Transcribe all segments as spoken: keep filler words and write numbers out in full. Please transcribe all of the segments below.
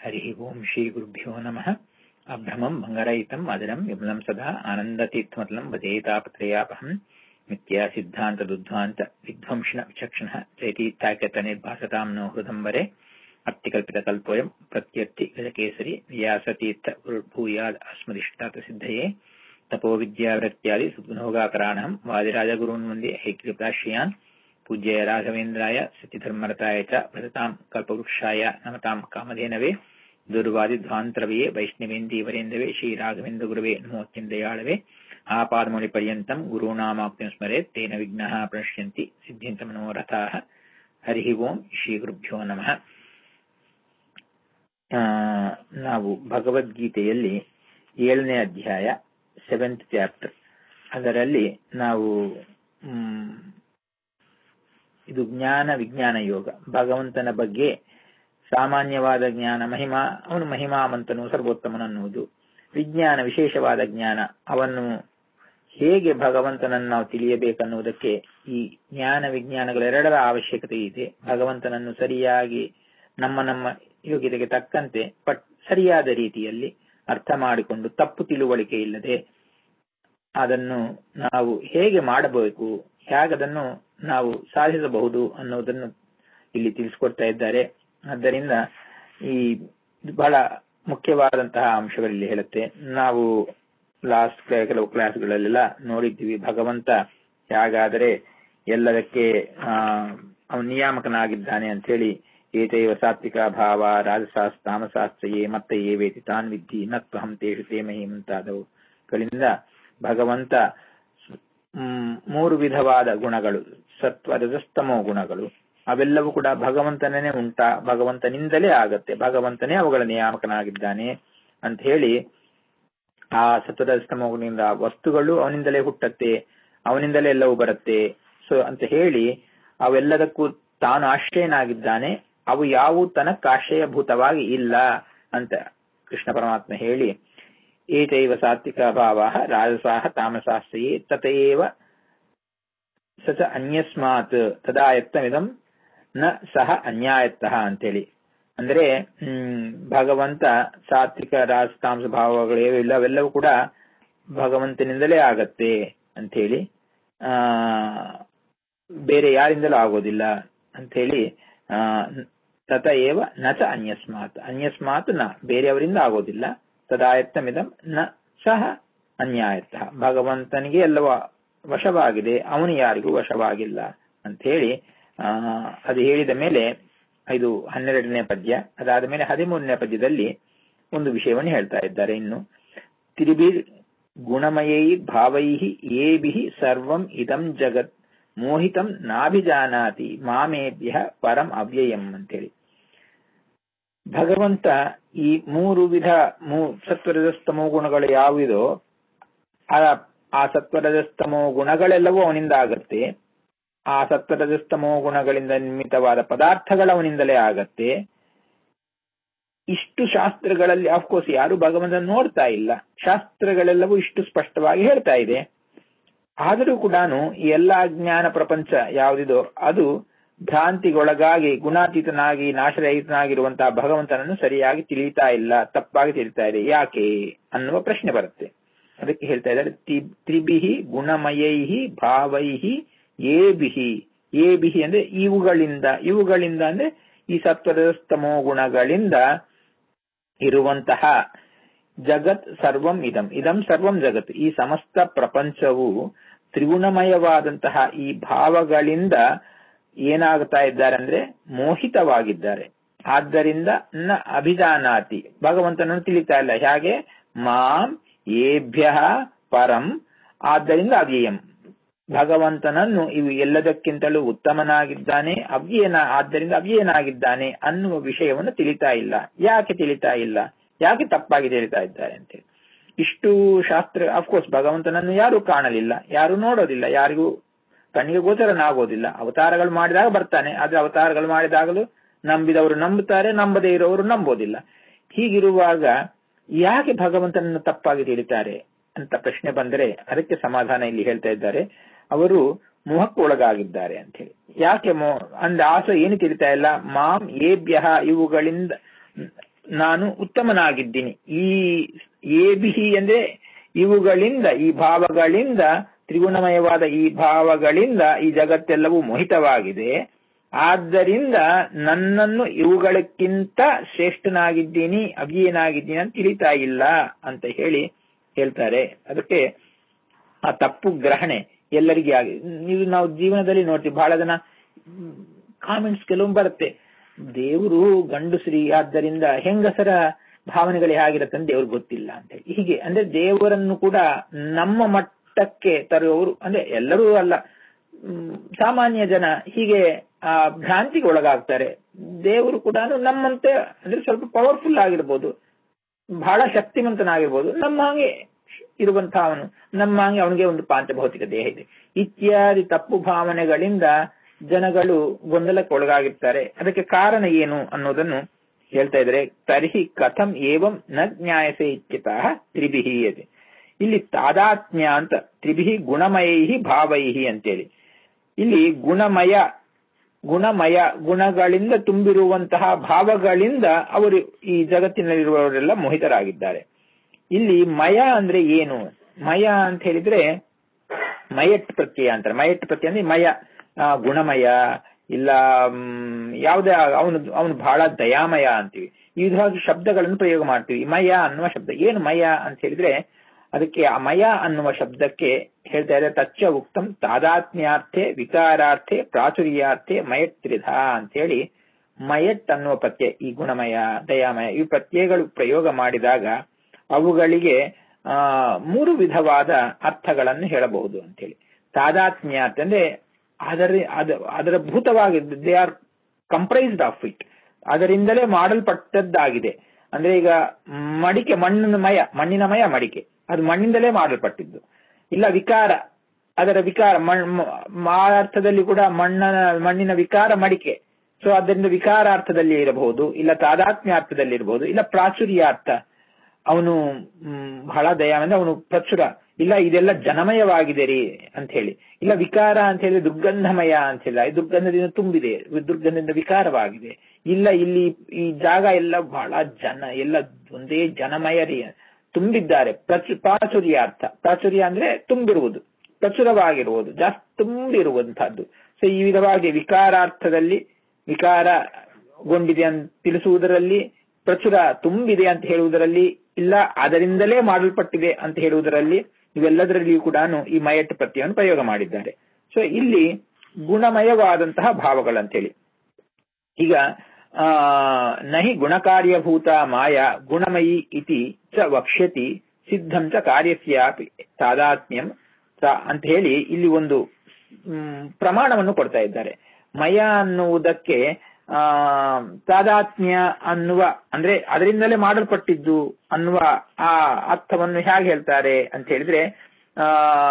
हरिः ओं श्रीगुरुभ्यो नमः। अभ्रमं भङ्गरहितं मधुरं विमलं सदा आनन्दतीर्थमतलं भजेतापत्रयापहं मिथ्या सिद्धान्तदुद्ध्वान्त विध्वंसिन विचक्षणः चैतीत्याख्यतनिर्भासतां नो हृदम्बरे अत्तिकल्पितकल्पोऽयं प्रत्यर्ति गजकेसरी व्यासतीर्थ भूयाद् अस्मदिष्टार्थसिद्धये तपोविद्यावृत्त्यादि सुगुणोगाकराणहं वादिराजगुरून् वन्दे हैकृताश्रयान् पूज्य राघवेन्द्राय सत्यधर्मरताय च भजतां कल्पवृक्षाय नमतां कामधेनवे दुर्वादिध्वान्तरवये वैष्णवेन्दीवरेन्दवे श्रीराघवेन्द्रगुरवे नमोऽत्यन्तदयाळवे आपादमौलिपर्यन्तं गुरूणामाप्तिं स्मरेत् तेन विघ्नाः प्रणश्यन्ति सिद्ध्यन्ति मनोरथाः। हरिः ओಂ ಶ್ರೀಗುರುಭ್ಯೋ ನಮಃ. ನಾವು ಭಗವದ್ಗೀತೆಯಲ್ಲಿ ಏಳನೇ ಅಧ್ಯಾಯ ಸೆವೆಂತ್ ಚಾಪ್ಟರ್, ಅದರಲ್ಲಿ ನಾವು ಇದು ಜ್ಞಾನ ವಿಜ್ಞಾನ ಯೋಗ, ಭಗವಂತನ ಬಗ್ಗೆ ಸಾಮಾನ್ಯವಾದ ಜ್ಞಾನ ಮಹಿಮಾ, ಅವನು ಮಹಿಮಾಮಂತನು ಸರ್ವೋತ್ತಮನನ್ನುವುದು. ವಿಜ್ಞಾನ ವಿಶೇಷವಾದ ಜ್ಞಾನ, ಅವನು ಹೇಗೆ ಭಗವಂತನನ್ನು ನಾವು ತಿಳಿಯಬೇಕನ್ನುವುದಕ್ಕೆ ಈ ಜ್ಞಾನ ವಿಜ್ಞಾನಗಳೆರಡರ ಅವಶ್ಯಕತೆ ಇದೆ. ಭಗವಂತನನ್ನು ಸರಿಯಾಗಿ ನಮ್ಮ ನಮ್ಮ ಯೋಗ್ಯತೆಗೆ ತಕ್ಕಂತೆ ಪಟ್ ಸರಿಯಾದ ರೀತಿಯಲ್ಲಿ ಅರ್ಥ ಮಾಡಿಕೊಂಡು ತಪ್ಪು ತಿಳುವಳಿಕೆ ಇಲ್ಲದೆ ಅದನ್ನು ನಾವು ಹೇಗೆ ಮಾಡಬೇಕು, ಹೇಗದನ್ನು ನಾವು ಸಾಧಿಸಬಹುದು ಅನ್ನೋದನ್ನು ಇಲ್ಲಿ ತಿಳಿಸಿಕೊಡ್ತಾ ಇದ್ದಾರೆ. ಆದ್ದರಿಂದ ಈ ಬಹಳ ಮುಖ್ಯವಾದಂತಹ ಅಂಶಗಳಲ್ಲಿ ಹೇಳುತ್ತೆ. ನಾವು ಲಾಸ್ಟ್ ಕೆಲವು ಕ್ಲಾಸ್ಗಳಲ್ಲೆಲ್ಲ ನೋಡಿದ್ದೀವಿ, ಭಗವಂತ ಹೇಗಾದರೆ ಎಲ್ಲದಕ್ಕೆ ಆ ಅವನು ನಿಯಾಮಕನಾಗಿದ್ದಾನೆ ಅಂತ ಹೇಳಿ. ಏತೈವ ಸಾತ್ವಿಕ ಭಾವ ರಾಜಸಾಸ್ ತಾಮಸಾಸ್ತ್ರಯೇ ಮತ್ತೆ ಏ ವೇತಿ ತಾನ್ ವಿದ್ಧಿ ನತ್ವಹಂ ತೇಷು ತೇ ಮಹಿ ಮುಂತಾದವುಗಳಿಂದ ಭಗವಂತ ಮೂರು ವಿಧವಾದ ಗುಣಗಳು, ಸತ್ವ ರಜಸ್ತಮೋ ಗುಣಗಳು, ಅವೆಲ್ಲವೂ ಕೂಡ ಭಗವಂತನೇ ಉಂಟಾ, ಭಗವಂತನಿಂದಲೇ ಆಗತ್ತೆ, ಭಗವಂತನೇ ಅವುಗಳ ನಿಯಾಮಕನಾಗಿದ್ದಾನೆ ಅಂತ ಹೇಳಿ. ಆ ಸತ್ವರಜಸ್ತಮೋ ಗುಣದಿಂದ ವಸ್ತುಗಳು ಅವನಿಂದಲೇ ಹುಟ್ಟತ್ತೆ, ಅವನಿಂದಲೇ ಎಲ್ಲವೂ ಬರುತ್ತೆ. ಸೊ ಅಂತ ಹೇಳಿ ಅವೆಲ್ಲದಕ್ಕೂ ತಾನು ಆಶ್ರಯನಾಗಿದ್ದಾನೆ, ಅವು ಯಾವು ತನಕ ಆಶ್ರಯಭೂತವಾಗಿ ಇಲ್ಲ ಅಂತ ಕೃಷ್ಣ ಪರಮಾತ್ಮ ಹೇಳಿ, ಏತೈವ ಸಾತ್ವಿಕ ಭಾವ ರಾಜಸಾಹ ತಾಮಸಾಸ್ತ್ರಯೇ ತತಏವ ಸಚ ಅನ್ಯಸ್ಮಾತ್ ತದಾಯತ್ತಮಿದಂ ನ ಸಹ ಅನ್ಯಾಯತ್ತಃ ಅಂತೇಳಿ. ಅಂದ್ರೆ ಹ್ಮ್ ಭಗವಂತ ಸಾತ್ವಿಕ ರಾಜತಾಂಸ ಭಾವಗಳೇವೂ ಇಲ್ಲ, ಅವೆಲ್ಲವೂ ಕೂಡ ಭಗವಂತನಿಂದಲೇ ಆಗತ್ತೆ ಅಂತ ಹೇಳಿ, ಆ ಬೇರೆ ಯಾರಿಂದಲೂ ಆಗೋದಿಲ್ಲ ಅಂತ ಹೇಳಿ. ಆ ತತ ಏವ ನ ಚ ಅನ್ಯಸ್ಮಾತ್, ಅನ್ಯಸ್ಮಾತ್ ನ ಬೇರೆಯವರಿಂದ ಆಗೋದಿಲ್ಲ. ತದಾಯತ್ತಮಿದಂ ನ ಸಹ ಅನ್ಯಾಯತಃ, ಭಗವಂತನಿಗೆ ಎಲ್ಲವೂ ವಶವಾಗಿದೆ, ಅವನು ಯಾರಿಗೂ ವಶವಾಗಿಲ್ಲ ಅಂತ ಹೇಳಿ. ಆ ಅದು ಹೇಳಿದ ಮೇಲೆ ಇದು ಹನ್ನೆರಡನೇ ಪದ್ಯ. ಅದಾದ ಮೇಲೆ ಹದಿಮೂರನೇ ಪದ್ಯದಲ್ಲಿ ಒಂದು ವಿಷಯವನ್ನು ಹೇಳ್ತಾ ಇದ್ದಾರೆ. ಇನ್ನು ತ್ರಿಭಿರ್ ಗುಣಮಯೈ ಭಾವೈಹಿ ಏಭಿಃ ಸರ್ವಂ ಇದಂ ಜಗತ್ ಮೋಹಿತಂ ನಾಭಿಜಾನಾತಿ ಮಾಮೇಭ್ಯ ಪರಂ ಅವ್ಯಯಂ ಅಂತೇಳಿ. ಭಗವಂತ ಈ ಮೂರು ವಿಧ ಮೂ ಸತ್ವರಜಸ್ತಮೋ ಗುಣಗಳು ಯಾವುದೋ ಆ ಸತ್ವರಜಸ್ತಮೋ ಗುಣಗಳೆಲ್ಲವೂ ಅವನಿಂದ ಆಗತ್ತೆ. ಆ ಸತ್ವರಜಸ್ತಮೋ ಗುಣಗಳಿಂದ ನಿರ್ಮಿತವಾದ ಪದಾರ್ಥಗಳು ಅವನಿಂದಲೇ ಆಗತ್ತೆ. ಇಷ್ಟು ಶಾಸ್ತ್ರಗಳಲ್ಲಿ ಅಫ್ಕೋರ್ಸ್ ಯಾರು ಭಗವಂತನ ನೋಡ್ತಾ ಇಲ್ಲ, ಶಾಸ್ತ್ರಗಳೆಲ್ಲವೂ ಇಷ್ಟು ಸ್ಪಷ್ಟವಾಗಿ ಹೇಳ್ತಾ ಇದೆ. ಆದರೂ ಕೂಡ ಈ ಎಲ್ಲಾ ಜ್ಞಾನ ಪ್ರಪಂಚ ಯಾವುದಿದೋ ಅದು ಭ್ರಾಂತಿಗೊಳಗಾಗಿ ಗುಣಾತೀತನಾಗಿ ನಾಶರಹಿತನಾಗಿರುವಂತಹ ಭಗವಂತನನ್ನು ಸರಿಯಾಗಿ ತಿಳಿತಾ ಇಲ್ಲ, ತಪ್ಪಾಗಿ ತಿಳಿತಾ ಇದೆ. ಯಾಕೆ ಅನ್ನುವ ಪ್ರಶ್ನೆ ಬರುತ್ತೆ. ಅದಕ್ಕೆ ಹೇಳ್ತಾ ಇದ್ದಾರೆ, ತ್ರಿಭಿಹಿ ಗುಣಮಯೈಹಿ ಭಾವೈಹಿ ಏಭಿಹಿ. ಏಭಿಹಿ ಅಂದ್ರೆ ಇವುಗಳಿಂದ, ಇವುಗಳಿಂದ ಅಂದ್ರೆ ಈ ಸತ್ವರಜಸ್ತಮೋ ಗುಣಗಳಿಂದ ಇರುವಂತಹ ಜಗತ್ ಸರ್ವಂ ಇದಂ, ಇದಂ ಸರ್ವಂ ಜಗತ್, ಈ ಸಮಸ್ತ ಪ್ರಪಂಚವು ತ್ರಿಗುಣಮಯವಾದಂತಹ ಈ ಭಾವಗಳಿಂದ ಏನಾಗ್ತಾ ಇದ್ದಾರೆ ಅಂದ್ರೆ ಮೋಹಿತವಾಗಿದ್ದಾರೆ. ಆದ್ದರಿಂದ ನ ಅಭಿಜಾನಾತಿ, ಭಗವಂತನನ್ನು ತಿಳಿತಾ ಇಲ್ಲ. ಹೇಗೆ? ಮಾಂ ಏಭ್ಯ ಪರಂ, ಆದ್ದರಿಂದ ಅವ್ಯಯಂ, ಭಗವಂತನನ್ನು ಇವು ಎಲ್ಲದಕ್ಕಿಂತಲೂ ಉತ್ತಮನಾಗಿದ್ದಾನೆ, ಅವ್ಯಯನ, ಆದ್ದರಿಂದ ಅವ್ಯಯನಾಗಿದ್ದಾನೆ ಅನ್ನುವ ವಿಷಯವನ್ನು ತಿಳಿತಾ ಇಲ್ಲ. ಯಾಕೆ ತಿಳಿತಾ ಇಲ್ಲ? ಯಾಕೆ ತಪ್ಪಾಗಿ ತಿಳಿತಾ ಇದ್ದಾರೆ ಅಂತೇಳಿ. ಇಷ್ಟು ಶಾಸ್ತ್ರ, ಅಫ್ಕೋರ್ಸ್ ಭಗವಂತನನ್ನು ಯಾರು ಕಾಣಲಿಲ್ಲ, ಯಾರು ನೋಡೋದಿಲ್ಲ, ಯಾರಿಗೂ ಕಣ್ಣಿಗೆ ಗೋಚರನಾಗೋದಿಲ್ಲ. ಅವತಾರಗಳು ಮಾಡಿದಾಗ ಬರ್ತಾನೆ, ಆದ್ರೆ ಅವತಾರಗಳು ಮಾಡಿದಾಗಲೂ ನಂಬಿದವರು ನಂಬುತ್ತಾರೆ, ನಂಬದೇ ಇರೋರು ನಂಬೋದಿಲ್ಲ. ಹೀಗಿರುವಾಗ ಯಾಕೆ ಭಗವಂತನನ್ನು ತಪ್ಪಾಗಿ ತಿಳಿತಾರೆ ಅಂತ ಪ್ರಶ್ನೆ ಬಂದರೆ ಅದಕ್ಕೆ ಸಮಾಧಾನ ಇಲ್ಲಿ ಹೇಳ್ತಾ ಇದ್ದಾರೆ. ಅವರು ಮೋಹಕ್ಕೆ ಒಳಗಾಗಿದ್ದಾರೆ ಅಂತ ಹೇಳಿ. ಯಾಕೆ ಮೋ ಅಂದ ಆಸೆ ಏನು ತಿಳಿತಾ ಇಲ್ಲ? ಮಾಂ ಏಭ್ಯ, ಇವುಗಳಿಂದ ನಾನು ಉತ್ತಮನಾಗಿದ್ದೀನಿ. ಈ ಏಬಿಹಿ ಅಂದ್ರೆ ಇವುಗಳಿಂದ, ಈ ಭಾವಗಳಿಂದ, ತ್ರಿಗುಣಮಯವಾದ ಈ ಭಾವಗಳಿಂದ ಈ ಜಗತ್ತೆಲ್ಲವೂ ಮೋಹಿತವಾಗಿದೆ. ಆದ್ದರಿಂದ ನನ್ನನ್ನು ಇವುಗಳಕ್ಕಿಂತ ಶ್ರೇಷ್ಠನಾಗಿದ್ದೀನಿ, ಅವ್ಯನಾಗಿದ್ದೀನಿ ಅಂತ ತಿಳಿತಾ ಇಲ್ಲ ಅಂತ ಹೇಳಿ ಹೇಳ್ತಾರೆ. ಅದಕ್ಕೆ ಆ ತಪ್ಪು ಗ್ರಹಣೆ ಎಲ್ಲರಿಗೆ ಆಗಿ, ಇದು ನಾವು ಜೀವನದಲ್ಲಿ ನೋಡ್ತೀವಿ. ಬಹಳ ಜನ ಕಾಮೆಂಟ್ಸ್ ಕೆಲವೊಮ್ಮೆ ಬರುತ್ತೆ, ದೇವರು ಗಂಡುಶ್ರೀ ಆದ್ದರಿಂದ ಹೆಂಗಸರ ಭಾವನೆಗಳು ಹೇಗಿರುತ್ತೆ ಅಂತ ದೇವ್ರಿಗೆ ಗೊತ್ತಿಲ್ಲ ಅಂತ ಹೇಳಿ. ಹೀಗೆ ಅಂದ್ರೆ ದೇವರನ್ನು ಕೂಡ ನಮ್ಮ ಮಟ್ಟಕ್ಕೆ ತರುವವರು, ಅಂದ್ರೆ ಎಲ್ಲರೂ ಅಲ್ಲ, ಸಾಮಾನ್ಯ ಜನ ಹೀಗೆ ಆ ಭ್ರಾಂತಿಗೆ ಒಳಗಾಗ್ತಾರೆ. ದೇವರು ಕೂಡ ನಮ್ಮಂತೆ ಅಂದ್ರೆ ಸ್ವಲ್ಪ ಪವರ್ಫುಲ್ ಆಗಿರ್ಬೋದು, ಬಹಳ ಶಕ್ತಿವಂತನಾಗಿರ್ಬೋದು, ನಮ್ಮ ಹಾಗೆ ಇರುವಂತಹ ಅವನು, ನಮ್ಮ ಹಾಗೆ ಅವನಿಗೆ ಒಂದು ಪಾಂಚಭೌತಿಕ ದೇಹ ಇದೆ ಇತ್ಯಾದಿ ತಪ್ಪು ಭಾವನೆಗಳಿಂದ ಜನಗಳು ಗೊಂದಲಕ್ಕೆ ಒಳಗಾಗಿರ್ತಾರೆ. ಅದಕ್ಕೆ ಕಾರಣ ಏನು ಅನ್ನೋದನ್ನು ಹೇಳ್ತಾ ಇದ್ದಾರೆ. ತರ್ಹಿ ಕಥಂ ಏವಂ ನ ಜ್ಞಾಯಸೆ ಇತ್ಯತಃ ತ್ರಿಭಿಹಿ ಇದೆ. ಇಲ್ಲಿ ತಾದಾತ್ಮ್ಯ ಅಂತ ತ್ರಿಭಿಹಿ ಗುಣಮಯೈಹಿ ಭಾವೈಹಿ ಅಂತೇಳಿ, ಇಲ್ಲಿ ಗುಣಮಯ ಗುಣಮಯ ಗುಣಗಳಿಂದ ತುಂಬಿರುವಂತಹ ಭಾವಗಳಿಂದ ಅವರು ಈ ಜಗತ್ತಿನಲ್ಲಿರುವವರೆಲ್ಲ ಮೋಹಿತರಾಗಿದ್ದಾರೆ. ಇಲ್ಲಿ ಮಯ ಅಂದ್ರೆ ಏನು? ಮಯ ಅಂತ ಹೇಳಿದ್ರೆ ಮಯಟ್ ಪ್ರತ್ಯಯ ಅಂತಾರೆ. ಮಯಟ್ ಪ್ರತ್ಯಯ ಅಂದ್ರೆ ಮಯ, ಗುಣಮಯ ಇಲ್ಲ ಯಾವುದೇ, ಅವನು ಅವನು ಬಹಳ ದಯಾಮಯ ಅಂತೀವಿ. ಈ ವಿಧವಾಗಿ ಶಬ್ದಗಳನ್ನು ಪ್ರಯೋಗ ಮಾಡ್ತೀವಿ. ಮಯ ಅನ್ನುವ ಶಬ್ದ ಏನು ಮಯ ಅಂತ ಹೇಳಿದ್ರೆ, ಅದಕ್ಕೆ ಆ ಮಯ ಅನ್ನುವ ಶಬ್ದಕ್ಕೆ ಹೇಳ್ತಾ ಇದ್ದಾರೆ ತಚ್ಚ ಉಕ್ತಂ ತಾದಾತ್ಮ್ಯಾರ್ಥೆ ವಿಕಾರಾರ್ಥೆ ಪ್ರಾಚುರ್ಯಾರ್ಥೆ ಮಯಟ್ ತ್ರಿಧ ಅಂತ ಹೇಳಿ. ಮಯಟ್ ಅನ್ನುವ ಪ್ರತ್ಯಯ, ಈ ಗುಣಮಯ ದಯಾಮಯ ಈ ಪ್ರತ್ಯಯಗಳು ಪ್ರಯೋಗ ಮಾಡಿದಾಗ ಅವುಗಳಿಗೆ ಆ ಮೂರು ವಿಧವಾದ ಅರ್ಥಗಳನ್ನು ಹೇಳಬಹುದು ಅಂತ ಹೇಳಿ. ತಾದಾತ್ಮ್ಯಾರ್ಥ ಅಂದ್ರೆ ಅದರ ಅದರ ಭೂತವಾಗಿದ್ದು, they are comprised of it, ಅದರಿಂದಲೇ ಮಾಡಲ್ಪಟ್ಟದ್ದಾಗಿದೆ. ಅಂದ್ರೆ ಈಗ ಮಡಿಕೆ ಮಣ್ಣಿನ ಮಯ, ಮಣ್ಣಿನ ಮಯ ಮಡಿಕೆ, ಅದು ಮಣ್ಣಿಂದಲೇ ಮಾಡಲ್ಪಟ್ಟಿದ್ದು. ಇಲ್ಲ ವಿಕಾರ, ಅದರ ವಿಕಾರ ಆ ಅರ್ಥದಲ್ಲಿ ಕೂಡ ಮಣ್ಣ ಮಣ್ಣಿನ ವಿಕಾರ ಮಡಿಕೆ, ಸೊ ಅದರಿಂದ ವಿಕಾರಾರ್ಥದಲ್ಲಿ ಇರಬಹುದು, ಇಲ್ಲ ತಾದಾತ್ಮ್ಯಾರ್ಥದಲ್ಲಿ ಇರಬಹುದು, ಇಲ್ಲ ಪ್ರಾಚುರ್ಯಾರ್ಥ, ಅವನು ಬಹಳ ದಯ ಅಂದ್ರೆ ಅವನು ಪ್ರಚುರ, ಇಲ್ಲ ಇದೆಲ್ಲ ಜನಮಯವಾಗಿದೆ ರೀ ಅಂತ ಹೇಳಿ. ಇಲ್ಲ ವಿಕಾರ ಅಂತ ಹೇಳಿದ್ರೆ ದುರ್ಗಂಧಮಯ ಅಂತ ಹೇಳಿ, ದುರ್ಗಂಧದಿಂದ ತುಂಬಿದೆ, ದುರ್ಗಂಧದಿಂದ ವಿಕಾರವಾಗಿದೆ. ಇಲ್ಲ ಇಲ್ಲಿ ಈ ಜಾಗ ಎಲ್ಲ ಬಹಳ ಜನ, ಎಲ್ಲ ಒಂದೇ ಜನಮಯ ರೀ, ತುಂಬಿದ್ದಾರೆ. ಪ್ರಚು ಪ್ರಾಚುರ್ಯಾರ್ಥ, ಪ್ರಾಚುರ್ಯ ಅಂದ್ರೆ ತುಂಬಿರುವುದು, ಪ್ರಚುರವಾಗಿರುವುದು, ಜಾಸ್ತಿ ತುಂಬಿರುವಂತಹದ್ದು. ಸೊ ಈ ವಿಧವಾಗಿ ವಿಕಾರಾರ್ಥದಲ್ಲಿ ವಿಕಾರಗೊಂಡಿದೆ ಅಂತ ತಿಳಿಸುವುದರಲ್ಲಿ, ಪ್ರಚುರ ತುಂಬಿದೆ ಅಂತ ಹೇಳುವುದರಲ್ಲಿ, ಇಲ್ಲ ಅದರಿಂದಲೇ ಮಾಡಲ್ಪಟ್ಟಿದೆ ಅಂತ ಹೇಳುವುದರಲ್ಲಿ, ಇವೆಲ್ಲದರಲ್ಲಿಯೂ ಕೂಡ ಈ ಮಯಟ್ ಪ್ರತ್ಯಯವನ್ನು ಪ್ರಯೋಗ ಮಾಡಿದ್ದಾರೆ. ಸೊ ಇಲ್ಲಿ ಗುಣಮಯವಾದಂತಹ ಭಾವಗಳಂತೇಳಿ. ಈಗ ಆ ನಹಿ ಗುಣಕಾರ್ಯಭೂತ ಮಾಯ ಗುಣಮಯಿ ಇತಿ ಚ ವಕ್ಷ್ಯತಿ ಸಿದ್ಧಂ ಚ ಕಾರ್ಯಸ್ಯಾಪಿ ತಾದಾತ್ಮ್ಯಂ ಅಂತ ಹೇಳಿ ಇಲ್ಲಿ ಒಂದು ಪ್ರಮಾಣವನ್ನು ಕೊಡ್ತಾ ಇದ್ದಾರೆ. ಮಯ ಅನ್ನುವುದಕ್ಕೆ ಆ ತಾದಾತ್ಮ್ಯ ಅನ್ನುವ ಅಂದ್ರೆ ಅದರಿಂದಲೇ ಮಾಡಲ್ಪಟ್ಟಿದ್ದು ಅನ್ನುವ ಆ ಅರ್ಥವನ್ನು ಹೇಗೆ ಹೇಳ್ತಾರೆ ಅಂತ ಹೇಳಿದ್ರೆ, ಆ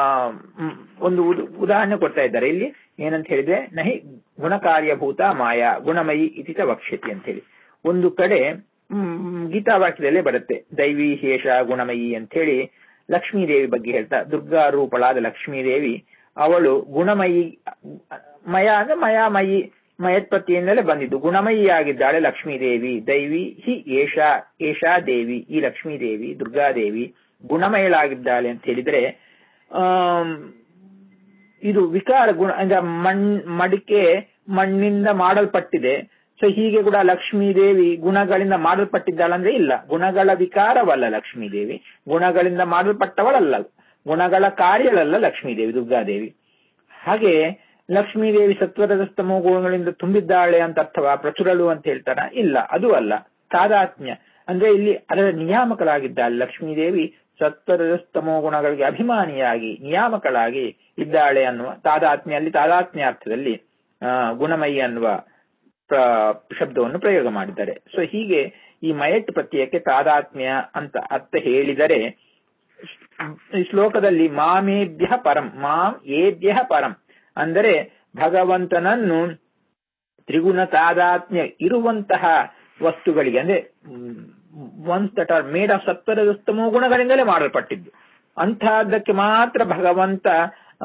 ಒಂದು ಉದಾಹರಣೆ ಕೊಡ್ತಾ ಇದ್ದಾರೆ ಇಲ್ಲಿ. ಏನಂತ ಹೇಳಿದ್ರೆ, ನಹಿ ಗುಣಕಾರ್ಯಭೂತ ಮಾಯಾ ಗುಣಮಯಿ ಇತಿ ಚ ವಕ್ಷ್ಯತಿ ಅಂತ ಹೇಳಿ. ಒಂದು ಕಡೆ ಗೀತಾವಾಕ್ಯದಲ್ಲೇ ಬರುತ್ತೆ, ದೈವಿ ಹೇಷ ಗುಣಮಯಿ ಅಂತ ಹೇಳಿ ಲಕ್ಷ್ಮೀದೇವಿ ಬಗ್ಗೆ ಹೇಳ್ತಾ, ದುರ್ಗಾ ರೂಪಳಾದ ಲಕ್ಷ್ಮೀದೇವಿ ಅವಳು ಗುಣಮಯಿ, ಮಯ ಅಂದ್ರೆ ಮಯಾಮಯಿ, ಮಯತ್ಪತ್ತಿಯಿಂದಲೇ ಬಂದಿದ್ದು, ಗುಣಮಯಿಯಾಗಿದ್ದಾಳೆ ಲಕ್ಷ್ಮೀದೇವಿ. ದೈವಿ ಹಿ ಏಷಾ ಏಷಾ ದೇವಿ, ಈ ಲಕ್ಷ್ಮೀದೇವಿ ದುರ್ಗಾದೇವಿ ಗುಣಮಯಳಾಗಿದ್ದಾಳೆ ಅಂತ ಹೇಳಿದ್ರೆ, ಆ ಇದು ವಿಕಾರ ಗುಣ ಅಂದ್ರೆ ಮಣ್ ಮಡಿಕೆ ಮಣ್ಣಿಂದ ಮಾಡಲ್ಪಟ್ಟಿದೆ. ಸೊ ಹೀಗೆ ಕೂಡ ಲಕ್ಷ್ಮೀದೇವಿ ಗುಣಗಳಿಂದ ಮಾಡಲ್ಪಟ್ಟಿದ್ದಾಳೆ ಅಂದ್ರೆ ಇಲ್ಲ, ಗುಣಗಳ ವಿಕಾರವಲ್ಲ ಲಕ್ಷ್ಮೀದೇವಿ, ಗುಣಗಳಿಂದ ಮಾಡಲ್ಪಟ್ಟವಳಲ್ಲ, ಗುಣಗಳ ಕಾರ್ಯಳಲ್ಲ ಲಕ್ಷ್ಮೀದೇವಿ ದುರ್ಗಾದೇವಿ. ಹಾಗೆ ಲಕ್ಷ್ಮೀದೇವಿ ಸತ್ವರಜಸ್ತಮೋ ಗುಣಗಳಿಂದ ತುಂಬಿದ್ದಾಳೆ ಅಂತ ಅರ್ಥವಾ, ಪ್ರಚುರಳು ಅಂತ ಹೇಳ್ತಾರ? ಇಲ್ಲ, ಅದು ಅಲ್ಲ. ತಾದಾತ್ಮ್ಯ ಅಂದ್ರೆ ಇಲ್ಲಿ ಅದರ ನಿಯಾಮಕಳಾಗಿದ್ದಾಳೆ ಲಕ್ಷ್ಮೀದೇವಿ, ಸತ್ವರಜಸ್ತಮೋ ಗುಣಗಳಿಗೆ ಅಭಿಮಾನಿಯಾಗಿ ನಿಯಾಮಕಳಾಗಿ ಇದ್ದಾಳೆ ಅನ್ನುವ ತಾದಾತ್ಮ್ಯ, ಅಲ್ಲಿ ತಾದಾತ್ಮ್ಯಾರ್ಥದಲ್ಲಿ ಆ ಗುಣಮಯಿ ಅನ್ನುವ ಶಬ್ದವನ್ನು ಪ್ರಯೋಗ ಮಾಡಿದ್ದಾರೆ. ಸೊ ಹೀಗೆ ಈ ಮಯಟ್ ಪ್ರತ್ಯಯಕ್ಕೆ ತಾದಾತ್ಮ್ಯ ಅಂತ ಅರ್ಥ ಹೇಳಿದರೆ, ಈ ಶ್ಲೋಕದಲ್ಲಿ ಮಾಮೇಭ್ಯ ಪರಂ, ಮಾಂ ಏಭ್ಯ ಪರಂ ಅಂದರೆ ಭಗವಂತನನ್ನು ತ್ರಿಗುಣ ತಾದಾತ್ಮ್ಯ ಇರುವಂತಹ ವಸ್ತುಗಳಿಗೆ, ಅಂದ್ರೆ ones that are made of ಸತ್ವರಜಸ್ತಮೋ ಗುಣಗಳಿಂದಲೇ ಮಾಡಲ್ಪಟ್ಟಿದ್ದು, ಅಂತಹದ್ದಕ್ಕೆ ಮಾತ್ರ ಭಗವಂತ ಆ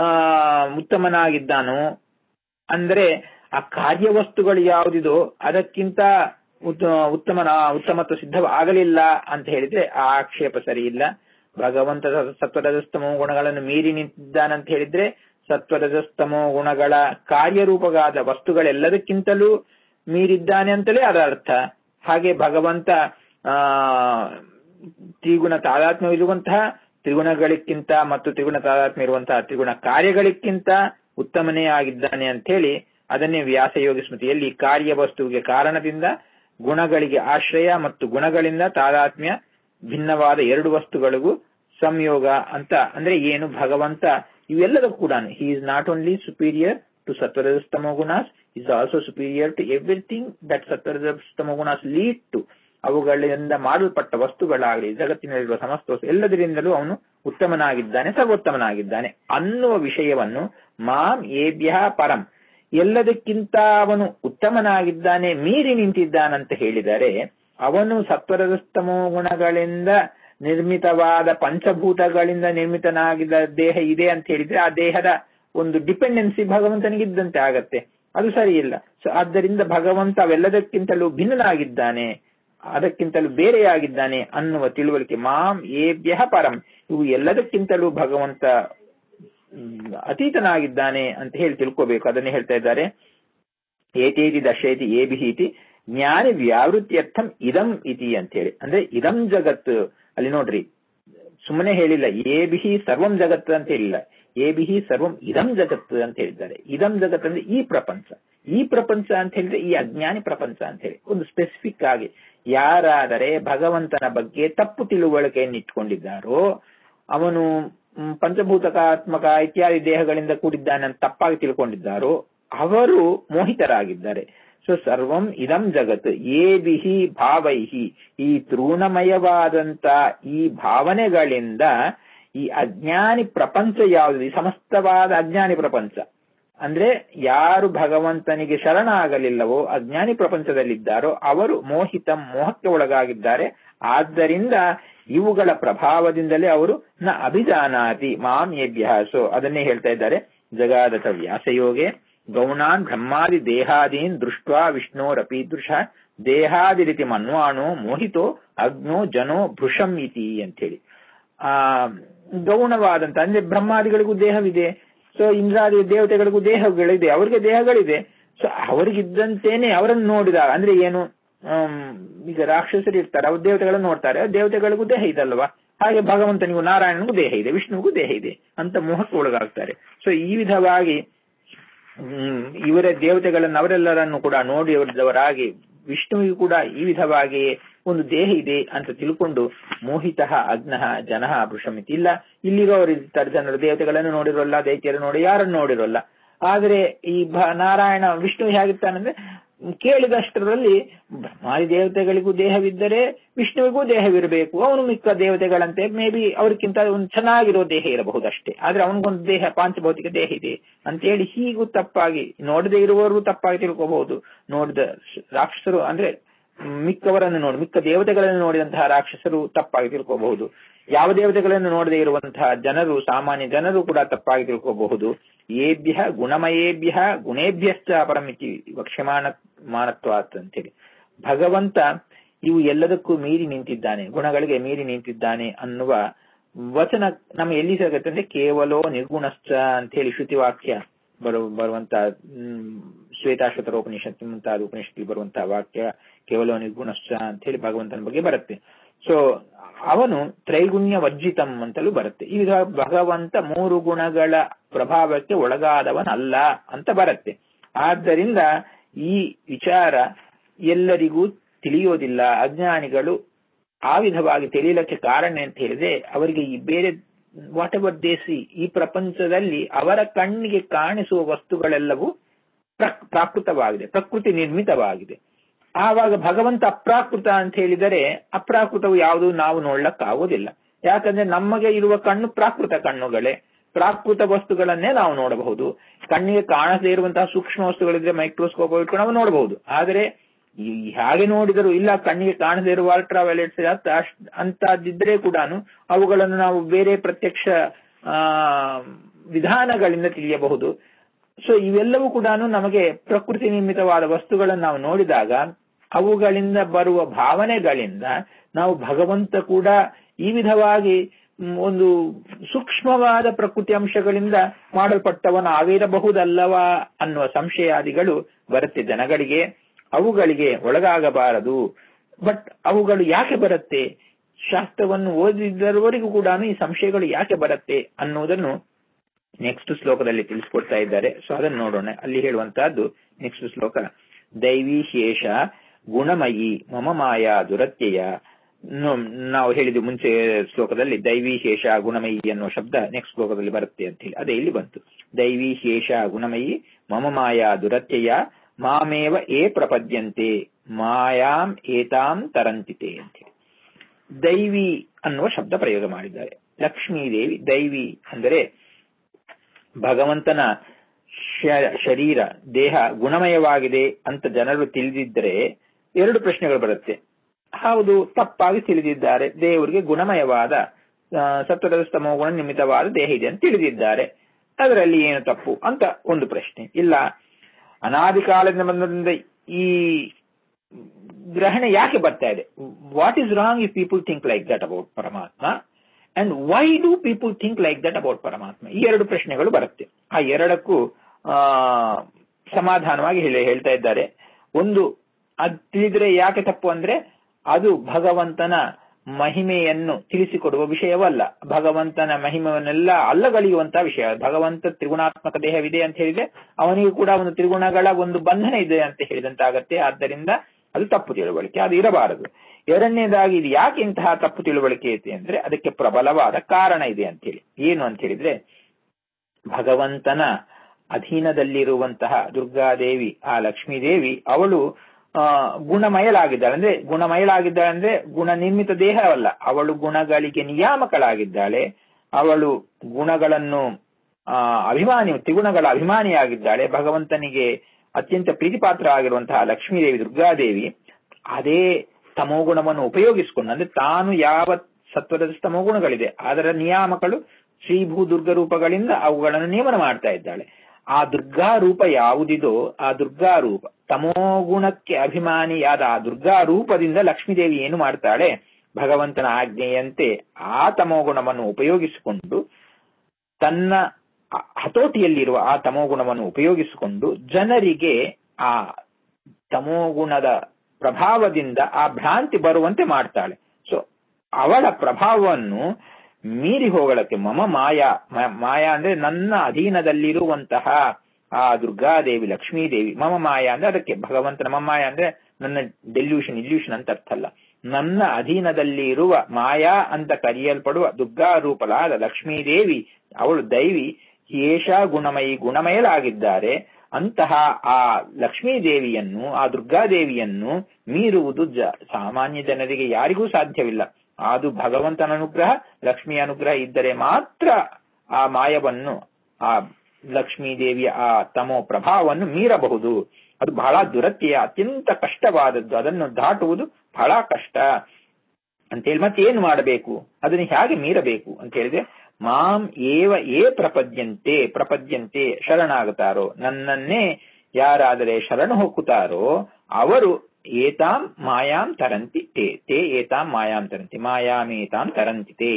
ಉತ್ತಮನಾಗಿದ್ದಾನೋ. ಅಂದ್ರೆ ಆ ಕಾರ್ಯವಸ್ತುಗಳು ಯಾವುದಿದೋ ಅದಕ್ಕಿಂತ ಉತ್ತಮ ಉತ್ತಮತ್ವ ಸಿದ್ಧವಾಗಲಿಲ್ಲ ಅಂತ ಹೇಳಿದ್ರೆ ಆ ಆಕ್ಷೇಪ ಸರಿ ಇಲ್ಲ. ಭಗವಂತ ಸತ್ವರಜಸ್ತಮೋ ಗುಣಗಳನ್ನು ಮೀರಿ ನಿಂತಿದ್ದಾನಂತ ಹೇಳಿದ್ರೆ ಸತ್ವರಜಸ್ತಮೋ ಗುಣಗಳ ಕಾರ್ಯರೂಪವಾದ ವಸ್ತುಗಳೆಲ್ಲದಕ್ಕಿಂತಲೂ ಮೀರಿದ್ದಾನೆ ಅಂತಲೇ ಅದರ ಅರ್ಥ. ಹಾಗೆ ಭಗವಂತ ಆ ತ್ರಿಗುಣ ತಾದಾತ್ಮ್ಯವಿರುವಂತಹ ತ್ರಿಗುಣಗಳಿಗಿಂತ ಮತ್ತು ತ್ರಿಗುಣ ತಾದಾತ್ಮ್ಯ ಇರುವಂತಹ ತ್ರಿಗುಣ ಕಾರ್ಯಗಳಿಗಿಂತ ಉತ್ತಮನೇ ಆಗಿದ್ದಾನೆ ಅಂತ ಹೇಳಿ ಅದನ್ನೇ ವ್ಯಾಸಯೋಗಿ ಸ್ಮೃತಿಯಲ್ಲಿ ಕಾರ್ಯ ವಸ್ತುವಿಗೆ ಕಾರಣದಿಂದ ಗುಣಗಳಿಗೆ ಆಶ್ರಯ ಮತ್ತು ಗುಣಗಳಿಂದ ತಾದಾತ್ಮ್ಯ ಭಿನ್ನವಾದ ಎರಡು ವಸ್ತುಗಳಿಗೂ ಸಂಯೋಗ ಅಂತ ಅಂದ್ರೆ ಏನು, ಭಗವಂತ ಇವೆಲ್ಲದೂ ಕೂಡ he is not only superior to ಸತ್ವರಜಸ್ತಮೋ ಗುಣಾಸ್, is also superior to everything that ಸತ್ವರಜಸ್ತಮೋ ಗುಣಾಸ್ ಲೀಡ್ ಟು. ಅವುಗಳಿಂದ ಮಾಡಲ್ಪಟ್ಟ ವಸ್ತುಗಳಾಗಲಿ ಜಗತ್ತಿನಲ್ಲಿರುವ ಸಮಸ್ತ ವಸ್ತು ಎಲ್ಲದರಿಂದಲೂ ಅವನು ಉತ್ತಮನಾಗಿದ್ದಾನೆ, ಸರ್ವೋತ್ತಮನಾಗಿದ್ದಾನೆ ಅನ್ನುವ ವಿಷಯವನ್ನು ಮಾಂ ಏಭ್ಯ ಪರಂ, ಎಲ್ಲದಕ್ಕಿಂತ ಅವನು ಉತ್ತಮನಾಗಿದ್ದಾನೆ, ಮೀರಿ ನಿಂತಿದ್ದಾನಂತ ಹೇಳಿದರೆ ಅವನು ಸತ್ವರಜಸ್ತಮೋ ಗುಣಗಳಿಂದ ನಿರ್ಮಿತವಾದ ಪಂಚಭೂತಗಳಿಂದ ನಿರ್ಮಿತನಾಗಿದ್ದ ದೇಹ ಇದೆ ಅಂತ ಹೇಳಿದ್ರೆ ಆ ದೇಹದ ಒಂದು ಡಿಪೆಂಡೆನ್ಸಿ ಭಗವಂತನಿಗಿದ್ದಂತೆ ಆಗತ್ತೆ, ಅದು ಸರಿ ಇಲ್ಲ. ಸೊ ಆದ್ದರಿಂದ ಭಗವಂತ ಅವೆಲ್ಲದಕ್ಕಿಂತಲೂ ಭಿನ್ನನಾಗಿದ್ದಾನೆ, ಅದಕ್ಕಿಂತಲೂ ಬೇರೆಯಾಗಿದ್ದಾನೆ ಅನ್ನುವ ತಿಳುವಳಿಕೆ ಮಾಂ ಏಭ್ಯ ಪರಂ, ಇವು ಎಲ್ಲದಕ್ಕಿಂತಲೂ ಭಗವಂತ ಅತೀತನಾಗಿದ್ದಾನೆ ಅಂತ ಹೇಳಿ ತಿಳ್ಕೋಬೇಕು. ಅದನ್ನೇ ಹೇಳ್ತಾ ಇದ್ದಾರೆ, ಏತೇತಿ ದರ್ಶಯತಿ ಏಭಿಹೀತಿ ಜ್ಞಾನಿ ವ್ಯಾವೃತ್ಯರ್ಥಂ ಇದಂ ಇತಿ ಅಂತ ಹೇಳಿ. ಅಂದ್ರೆ ಇದಂ ಜಗತ್, ಅಲ್ಲಿ ನೋಡ್ರಿ ಸುಮ್ಮನೆ ಹೇಳಿಲ್ಲ ಏಬಿಹಿ ಸರ್ವಂ ಜಗತ್ ಅಂತ ಹೇಳಿಲ್ಲ, ಏಬಿಹಿ ಸರ್ವಂ ಇದಂ ಜಗತ್ ಅಂತ ಹೇಳಿದ್ದಾರೆ. ಇದಂ ಜಗತ್ ಅಂದ್ರೆ ಈ ಪ್ರಪಂಚ, ಈ ಪ್ರಪಂಚ ಅಂತ ಹೇಳಿದ್ರೆ ಈ ಅಜ್ಞಾನಿ ಪ್ರಪಂಚ ಅಂತ ಹೇಳಿ ಒಂದು ಸ್ಪೆಸಿಫಿಕ್ ಆಗಿ ಯಾರಾದರೆ ಭಗವಂತನ ಬಗ್ಗೆ ತಪ್ಪು ತಿಳುವಳಿಕೆಯನ್ನು ಇಟ್ಕೊಂಡಿದ್ದಾರೋ, ಅವನು ಪಂಚಭೂತಕಾತ್ಮಕ ಇತ್ಯಾದಿ ದೇಹಗಳಿಂದ ಕೂಡಿದ್ದಾನೆ ಅಂತ ತಪ್ಪಾಗಿ ತಿಳ್ಕೊಂಡಿದ್ದಾರೋ ಅವರು ಮೋಹಿತರಾಗಿದ್ದಾರೆ. ಸೊ ಸರ್ವಂ ಇದಂ ಜಗತ್ ಏಬಿಹಿ ಭಾವೈಹಿ, ಈ ತೃಣಮಯವಾದಂತ ಈ ಭಾವನೆಗಳಿಂದ ಈ ಅಜ್ಞಾನಿ ಪ್ರಪಂಚ ಯಾವುದು, ಈ ಸಮಸ್ತವಾದ ಅಜ್ಞಾನಿ ಪ್ರಪಂಚ ಅಂದ್ರೆ ಯಾರು ಭಗವಂತನಿಗೆ ಶರಣ ಆಗಲಿಲ್ಲವೋ ಅಜ್ಞಾನಿ ಪ್ರಪಂಚದಲ್ಲಿದ್ದಾರೋ ಅವರು ಮೋಹಿತ ಮೋಹಕ್ಕೆ ಒಳಗಾಗಿದ್ದಾರೆ. ಆದ್ದರಿಂದ ಇವುಗಳ ಪ್ರಭಾವದಿಂದಲೇ ಅವರು ನ ಅಭಿಜಾನಾತಿ ಮಾಂ ಏಭ್ಯ. ಸೊ ಅದನ್ನೇ ಹೇಳ್ತಾ ಇದ್ದಾರೆ, ಜಗಾದತ ವ್ಯಾಸಯೋಗೆ ಗೌಣಾನ್ ಬ್ರಹ್ಮಾದಿ ದೇಹಾದೀನ್ ದೃಷ್ಟ್ವಾ ವಿಷ್ಣೋರಪೀದೃಶ ದೇಹಾದಿ ರೀತಿ ಮನ್ವಾಣೋ ಮೋಹಿತೋ ಅಗ್ನೋ ಜನೋ ಭೃಷಂ ಇತಿ ಅಂತ ಹೇಳಿ. ಆ ಗೌಣವಾದಂತ ಅಂದ್ರೆ ಬ್ರಹ್ಮಾದಿಗಳಿಗೂ ದೇಹವಿದೆ, ಸೊ ಇಂದ್ರಾದಿ ದೇವತೆಗಳಿಗೂ ದೇಹಗಳಿದೆ, ಅವರಿಗೆ ದೇಹಗಳಿದೆ. ಸೊ ಅವರಿಗಿದ್ದಂತೇನೆ ಅವರನ್ನು ನೋಡಿದಾಗ ಅಂದ್ರೆ ಏನು, ಈಗ ರಾಕ್ಷಸರು ಇರ್ತಾರೆ, ಅವ್ರ ದೇವತೆಗಳನ್ನು ನೋಡ್ತಾರೆ, ದೇವತೆಗಳಿಗೂ ದೇಹ ಇದಲ್ವಾ, ಹಾಗೆ ಭಗವಂತನಿಗೂ ನಾರಾಯಣನಿಗೂ ದೇಹ ಇದೆ, ವಿಷ್ಣುವಿಗೂ ದೇಹ ಇದೆ ಅಂತ ಮೋಹಕ್ಕೆ ಒಳಗಾಗ್ತಾರೆ. ಸೊ ಈ ವಿಧವಾಗಿ ಹ್ಮ್ ಇವರ ದೇವತೆಗಳನ್ನು ಅವರೆಲ್ಲರನ್ನು ಕೂಡ ನೋಡಿ ಅವರದವರಾಗಿ ವಿಷ್ಣುವಿಗೂ ಕೂಡ ಈ ವಿಧವಾಗಿ ಒಂದು ದೇಹ ಇದೆ ಅಂತ ತಿಳ್ಕೊಂಡು ಮೋಹಿತ ಅಗ್ನಃ ಜನಃ ಭೃಷಮಿತಿ. ಇಲ್ಲ ಇಲ್ಲಿರೋರು ಇರ್ತಾರೆ ಜನರು, ದೇವತೆಗಳನ್ನು ನೋಡಿರೋಲ್ಲ, ದೈತ್ಯರು ನೋಡಿ ಯಾರನ್ನು ನೋಡಿರೋಲ್ಲ. ಆದ್ರೆ ಈ ನಾರಾಯಣ ವಿಷ್ಣು ಹೇಗಿರ್ತಾನಂದ್ರೆ ಕೇಳಿದಷ್ಟರಲ್ಲಿ ಬ್ರಹ್ಮಾದಿ ದೇವತೆಗಳಿಗೂ ದೇಹವಿದ್ದರೆ ವಿಷ್ಣುವಿಗೂ ದೇಹವಿರಬೇಕು, ಅವನು ಮಿಕ್ಕ ದೇವತೆಗಳಂತೆ ಮೇ ಬಿ ಅವ್ರಿಗಿಂತ ಒಂದು ಚೆನ್ನಾಗಿರೋ ದೇಹ ಇರಬಹುದಷ್ಟೇ, ಆದ್ರೆ ಅವನಿಗೊಂದು ದೇಹ ಪಾಂಚಭೌತಿಕ ದೇಹ ಇದೆ ಅಂತೇಳಿ ಹೀಗೂ ತಪ್ಪಾಗಿ ನೋಡದೆ ಇರುವವರು ತಪ್ಪಾಗಿ ತಿಳ್ಕೋಬಹುದು. ನೋಡಿದ ರಾಕ್ಷಸರು ಅಂದ್ರೆ ಮಿಕ್ಕವರನ್ನು ನೋಡಿ ಮಿಕ್ಕ ದೇವತೆಗಳನ್ನು ನೋಡಿದಂತಹ ರಾಕ್ಷಸರು ತಪ್ಪಾಗಿ ತಿಳ್ಕೋಬಹುದು, ಯಾವ ದೇವತೆಗಳನ್ನು ನೋಡದೆ ಇರುವಂತಹ ಜನರು ಸಾಮಾನ್ಯ ಜನರು ಕೂಡ ತಪ್ಪಾಗಿ ತಿಳ್ಕೋಬಹುದು. ಏಭ್ಯ ಗುಣಮಯೇಭ್ಯ ಗುಣೇಭ್ಯಶ್ಚ ಪರಮಿತಿ ವಕ್ಷ್ಯಮಾನ ಮಾನತ್ವಾತ್ ಅಂತೇಳಿ ಭಗವಂತ ಇವು ಎಲ್ಲದಕ್ಕೂ ಮೀರಿ ನಿಂತಿದ್ದಾನೆ, ಗುಣಗಳಿಗೆ ಮೀರಿ ನಿಂತಿದ್ದಾನೆ ಅನ್ನುವ ವಚನ ನಮ್ಮ ಎಲ್ಲಿ ಸಿಗುತ್ತೆ ಅಂದ್ರೆ ಕೇವಲೋ ನಿರ್ಗುಣಶ್ಚ ಅಂತ ಹೇಳಿ ಶ್ರುತಿವಾಕ್ಯ ಬರು ಬರುವಂತ ಶ್ವೇತಾಶ್ವತರ ಉಪನಿಷತ್ತು ಮುಂತಾದ ಉಪನಿಷತ್ತು ಬರುವಂತಹ ವಾಕ್ಯ ಕೇವಲೋ ನಿರ್ಗುಣಶ್ಚ ಅಂತ ಹೇಳಿ ಭಗವಂತನ ಬಗ್ಗೆ ಬರುತ್ತೆ. ಸೊ ಅವನು ತ್ರೈಗುಣ್ಯ ವರ್ಜಿತಂ ಅಂತಲೂ ಬರುತ್ತೆ. ಈ ವಿಧ ಭಗವಂತ ಮೂರು ಗುಣಗಳ ಪ್ರಭಾವಕ್ಕೆ ಒಳಗಾದವನಲ್ಲ ಅಂತ ಬರುತ್ತೆ. ಆದ್ದರಿಂದ ಈ ವಿಚಾರ ಎಲ್ಲರಿಗೂ ತಿಳಿಯೋದಿಲ್ಲ. ಅಜ್ಞಾನಿಗಳು ಆ ವಿಧವಾಗಿ ತಿಳಿಯಲಿಕ್ಕೆ ಕಾರಣ ಅಂತ ಹೇಳಿದ್ರೆ ಅವರಿಗೆ ಈ ಬೇರೆ ವಾಟ್ ಎವರ್ ದೇಸಿ ಈ ಪ್ರಪಂಚದಲ್ಲಿ ಅವರ ಕಣ್ಣಿಗೆ ಕಾಣಿಸುವ ವಸ್ತುಗಳೆಲ್ಲವೂ ಪ್ರಾಕೃತವಾಗಿದೆ, ಪ್ರಕೃತಿ ನಿರ್ಮಿತವಾಗಿದೆ. ಆವಾಗ ಭಗವಂತ ಅಪ್ರಾಕೃತ ಅಂತ ಹೇಳಿದರೆ ಅಪ್ರಾಕೃತವು ಯಾವುದು ನಾವು ನೋಡ್ಲಕ್ಕಾಗೋದಿಲ್ಲ. ಯಾಕಂದ್ರೆ ನಮಗೆ ಇರುವ ಕಣ್ಣು ಪ್ರಾಕೃತ ಕಣ್ಣುಗಳೇ, ಪ್ರಾಕೃತ ವಸ್ತುಗಳನ್ನೇ ನಾವು ನೋಡಬಹುದು. ಕಣ್ಣಿಗೆ ಕಾಣದೇ ಇರುವಂತಹ ಸೂಕ್ಷ್ಮ ವಸ್ತುಗಳಿದ್ರೆ ಮೈಕ್ರೋಸ್ಕೋಪ್ ಇಟ್ಕೊಂಡು ನಾವು ನೋಡಬಹುದು. ಆದರೆ ಹಾಗೆ ನೋಡಿದರೂ ಇಲ್ಲ ಕಣ್ಣಿಗೆ ಕಾಣದೇ ಇರುವ ಅಲ್ಟ್ರಾ ವೈಲೆಟ್ಸ್ ಅಂತದಿದ್ರೆ ಕೂಡ ಅವುಗಳನ್ನು ನಾವು ಬೇರೆ ಪ್ರತ್ಯಕ್ಷ ಆ ವಿಧಾನಗಳಿಂದ ತಿಳಿಯಬಹುದು. ಸೊ ಇವೆಲ್ಲವೂ ಕೂಡ ನಮಗೆ ಪ್ರಕೃತಿ ನಿರ್ಮಿತವಾದ ವಸ್ತುಗಳನ್ನು ನಾವು ನೋಡಿದಾಗ ಅವುಗಳಿಂದ ಬರುವ ಭಾವನೆಗಳಿಂದ ನಾವು ಭಗವಂತ ಕೂಡ ಈ ವಿಧವಾಗಿ ಒಂದು ಸೂಕ್ಷ್ಮವಾದ ಪ್ರಕೃತಿ ಅಂಶಗಳಿಂದ ಮಾಡಲ್ಪಟ್ಟವನು ಆಗಿರಬಹುದಲ್ಲವಾ ಅನ್ನುವ ಸಂಶಯಾದಿಗಳು ಬರುತ್ತೆ ಜನಗಳಿಗೆ. ಅವುಗಳಿಗೆ ಒಳಗಾಗಬಾರದು. ಬಟ್ ಅವುಗಳು ಯಾಕೆ ಬರುತ್ತೆ, ಶಾಸ್ತ್ರವನ್ನು ಓದಿದವರಿಗೂ ಕೂಡ ಈ ಸಂಶಯಗಳು ಯಾಕೆ ಬರುತ್ತೆ ಅನ್ನೋದನ್ನು ನೆಕ್ಸ್ಟ್ ಶ್ಲೋಕದಲ್ಲಿ ತಿಳಿಸ್ಕೊಡ್ತಾ ಇದ್ದಾರೆ. ಸೊ ಅದನ್ನು ನೋಡೋಣ. ಅಲ್ಲಿ ಹೇಳುವಂತಹದ್ದು ನೆಕ್ಸ್ಟ್ ಶ್ಲೋಕ, ದೈವಿ ಶೇಷ ಗುಣಮಯಿ ಮಮ ಮಾಯಾ ದುರತ್ಯಯ. ನಾವು ಹೇಳಿದ್ವಿ ಮುಂಚೆ ಶ್ಲೋಕದಲ್ಲಿ ದೈವಿ ಶೇಷ ಗುಣಮಯಿ ಅನ್ನೋ ಶಬ್ದ ನೆಕ್ಸ್ಟ್ ಶ್ಲೋಕದಲ್ಲಿ ಬರುತ್ತೆ ಅಂತ ಹೇಳಿ, ಅದೇ ಇಲ್ಲಿ ಬಂತು. ದೈವಿ ಶೇಷ ಗುಣಮಯಿ ಮಮ ಮಾಯಾ ದುರತ್ಯಯ ಮಾಮೇವ ಏ ಪ್ರಪದ್ಯಂತೆ ಮಾಯಾಂ ಏತಾಂ ತರಂತಿತೆ ಅಂತ ಹೇಳಿ ದೈವಿ ಅನ್ನುವ ಶಬ್ದ ಪ್ರಯೋಗ ಮಾಡಿದ್ದಾರೆ. ಲಕ್ಷ್ಮೀದೇವಿ ದೈವಿ ಅಂದರೆ ಭಗವಂತನ ಶರೀರ ದೇಹ ಗುಣಮಯವಾಗಿದೆ ಅಂತ ಜನರು ತಿಳಿದಿದ್ದರೆ ಎರಡು ಪ್ರಶ್ನೆಗಳು ಬರುತ್ತೆ. ಹೌದು, ತಪ್ಪಾಗಿ ತಿಳಿದಿದ್ದಾರೆ. ದೇವರಿಗೆ ಗುಣಮಯವಾದ ಸತ್ವರಜಸ್ತಮೋ ಗುಣ ನಿಮಿತ್ತವಾದ ದೇಹ ಇದೆ ಅಂತ ತಿಳಿದಿದ್ದಾರೆ, ಅದರಲ್ಲಿ ಏನು ತಪ್ಪು ಅಂತ ಒಂದು ಪ್ರಶ್ನೆ. ಇಲ್ಲ, ಅನಾದಿ ಕಾಲದಿಂದ ಬಂದ ಈ ಗ್ರಹಣೆ ಯಾಕೆ ಬರ್ತಾ ಇದೆ? What is wrong if people think like that about ಪರಮಾತ್ಮ and why do people think like that about ಪರಮಾತ್ಮ? ಈ ಎರಡು ಪ್ರಶ್ನೆಗಳು ಬರುತ್ತೆ. ಆ ಎರಡಕ್ಕೂ ಆ ಸಮಾಧಾನವಾಗಿ ಹೇಳಿ ಹೇಳ್ತಾ ಇದ್ದಾರೆ. ಒಂದು, ಅದು ತಿಳಿದ್ರೆ ಯಾಕೆ ತಪ್ಪು ಅಂದ್ರೆ ಅದು ಭಗವಂತನ ಮಹಿಮೆಯನ್ನು ತಿಳಿಸಿಕೊಡುವ ವಿಷಯವಲ್ಲ. ಭಗವಂತನ ಮಹಿಮೆಯನ್ನೆಲ್ಲ ಅಲ್ಲಗಳೆಯುವಂತಹ ವಿಷಯ. ಭಗವಂತ ತ್ರಿಗುಣಾತ್ಮಕ ದೇಹವಿದೆ ಅಂತ ಹೇಳಿದ್ರೆ ಅವನಿಗೂ ಕೂಡ ಒಂದು ತ್ರಿಗುಣಗಳ ಒಂದು ಬಂಧನ ಇದೆ ಅಂತ ಹೇಳಿದಂತಾಗತ್ತೆ. ಆದ್ದರಿಂದ ಅದು ತಪ್ಪು ತಿಳುವಳಿಕೆ, ಅದು ಇರಬಾರದು. ಎರಡನೇದಾಗಿ ಇದು ಯಾಕೆ ಇಂತಹ ತಪ್ಪು ತಿಳುವಳಿಕೆ ಐತೆ ಅಂದ್ರೆ ಅದಕ್ಕೆ ಪ್ರಬಲವಾದ ಕಾರಣ ಇದೆ ಅಂತ ಹೇಳಿ. ಏನು ಅಂತ ಹೇಳಿದ್ರೆ, ಭಗವಂತನ ಅಧೀನದಲ್ಲಿರುವಂತಹ ದುರ್ಗಾದೇವಿ, ಆ ಲಕ್ಷ್ಮೀದೇವಿ, ಅವಳು ಆ ಗುಣಮಯಳಾಗಿದ್ದಾಳೆ. ಅಂದ್ರೆ ಗುಣಮಯಳಾಗಿದ್ದಾಳೆ ಅಂದ್ರೆ ಗುಣ ನಿರ್ಮಿತ ದೇಹವಲ್ಲ, ಅವಳು ಗುಣಗಳಿಗೆ ನಿಯಾಮಕಳಾಗಿದ್ದಾಳೆ. ಅವಳು ಗುಣಗಳನ್ನು ಆ ಅಭಿಮಾನಿ ತ್ರಿಗುಣಗಳ ಅಭಿಮಾನಿಯಾಗಿದ್ದಾಳೆ. ಭಗವಂತನಿಗೆ ಅತ್ಯಂತ ಪ್ರೀತಿಪಾತ್ರ ಆಗಿರುವಂತಹ ಲಕ್ಷ್ಮೀದೇವಿ ದುರ್ಗಾದೇವಿ ಅದೇ ತಮೋಗುಣವನ್ನು ಉಪಯೋಗಿಸಿಕೊಂಡು, ಅಂದ್ರೆ ತಾನು ಯಾವ ಸತ್ವದ ತಮೋಗುಣಗಳಿದೆ ಅದರ ನಿಯಾಮಕಳು ಶ್ರೀಭೂ ದುರ್ಗ ರೂಪಗಳಿಂದ ಅವುಗಳನ್ನು ನಿಯಮನ ಮಾಡ್ತಾ ಇದ್ದಾಳೆ. ಆ ದುರ್ಗಾ ರೂಪ ಯಾವುದಿದೋ ಆ ದುರ್ಗಾ ರೂಪ ತಮೋಗುಣಕ್ಕೆ ಅಭಿಮಾನಿಯಾದ ಆ ದುರ್ಗಾ ರೂಪದಿಂದ ಲಕ್ಷ್ಮೀದೇವಿ ಏನು ಮಾಡ್ತಾಳೆ, ಭಗವಂತನ ಆಜ್ಞೆಯಂತೆ ಆ ತಮೋಗುಣವನ್ನು ಉಪಯೋಗಿಸಿಕೊಂಡು ತನ್ನ ಹತೋಟಿಯಲ್ಲಿರುವ ಆ ತಮೋಗುಣವನ್ನು ಉಪಯೋಗಿಸಿಕೊಂಡು ಜನರಿಗೆ ಆ ತಮೋಗುಣದ ಪ್ರಭಾವದಿಂದ ಆ ಭ್ರಾಂತಿ ಬರುವಂತೆ ಮಾಡ್ತಾಳೆ. ಸೊ ಅವಳ ಪ್ರಭಾವವನ್ನು ಮೀರಿ ಹೋಗಳಕ್ಕೆ ಮಮ ಮಾಯಾ, ಮಾಯಾ ಅಂದ್ರೆ ನನ್ನ ಅಧೀನದಲ್ಲಿರುವಂತಹ ಆ ದುರ್ಗಾದೇವಿ ಲಕ್ಷ್ಮೀದೇವಿ, ಮಮ ಮಾಯಾ ಅಂದ್ರೆ ಅದಕ್ಕೆ ಭಗವಂತನ ಮಮ ಮಾಯಾ ಅಂದ್ರೆ ನನ್ನ ಡೆಲ್ಯೂಷನ್ ಇಲ್ಯೂಷನ್ ಅಂತ ಅರ್ಥ ಅಲ್ಲ. ನನ್ನ ಅಧೀನದಲ್ಲಿ ಇರುವ ಮಾಯಾ ಅಂತ ಕರೆಯಲ್ಪಡುವ ದುರ್ಗಾ ರೂಪಲಾದ ಲಕ್ಷ್ಮೀದೇವಿ, ಅವಳು ದೈವಿ ಏಷ ಗುಣಮಯಿ, ಗುಣಮಯಲಾಗಿದ್ದಾರೆ. ಅಂತಹ ಆ ಲಕ್ಷ್ಮೀದೇವಿಯನ್ನು, ಆ ದುರ್ಗಾದೇವಿಯನ್ನು ಮೀರುವುದು ಜ ಸಾಮಾನ್ಯ ಜನರಿಗೆ ಯಾರಿಗೂ ಸಾಧ್ಯವಿಲ್ಲ. ಅದು ಭಗವಂತನ ಅನುಗ್ರಹ, ಲಕ್ಷ್ಮಿಯ ಅನುಗ್ರಹ ಇದ್ದರೆ ಮಾತ್ರ ಆ ಮಾಯವನ್ನು, ಆ ಲಕ್ಷ್ಮೀದೇವಿಯ ಆ ತಮೋ ಪ್ರಭಾವವನ್ನು ಮೀರಬಹುದು. ಅದು ಬಹಳ ದುರತ್ಯ, ಅತ್ಯಂತ ಕಷ್ಟವಾದದ್ದು. ಅದನ್ನು ದಾಟುವುದು ಬಹಳ ಕಷ್ಟ ಅಂತೇಳಿ ಮತ್ತೆ ಏನು ಮಾಡಬೇಕು, ಅದನ್ನು ಹೇಗೆ ಮೀರಬೇಕು ಅಂತ ಹೇಳಿದ್ರೆ, ಮಾಂ ಏವ ಏ ಪ್ರಪದ್ಯಂತೆ, ಪ್ರಪದ್ಯಂತೆ ಶರಣಾಗುತ್ತಾರೋ, ನನ್ನನ್ನೇ ಯಾರಾದರೆ ಶರಣ ಹೊಕ್ಕುತ್ತಾರೋ ಅವರು ಏತಾಂ ಮಾಯಾಂ ತರಂತಿ ತೇ ತೇ ಏತಾಂ ಮಾಯಾಂ ತರಂತಿ ಮಾಯಾಮೇತಾಂ ತರಂತಿ ತೇ.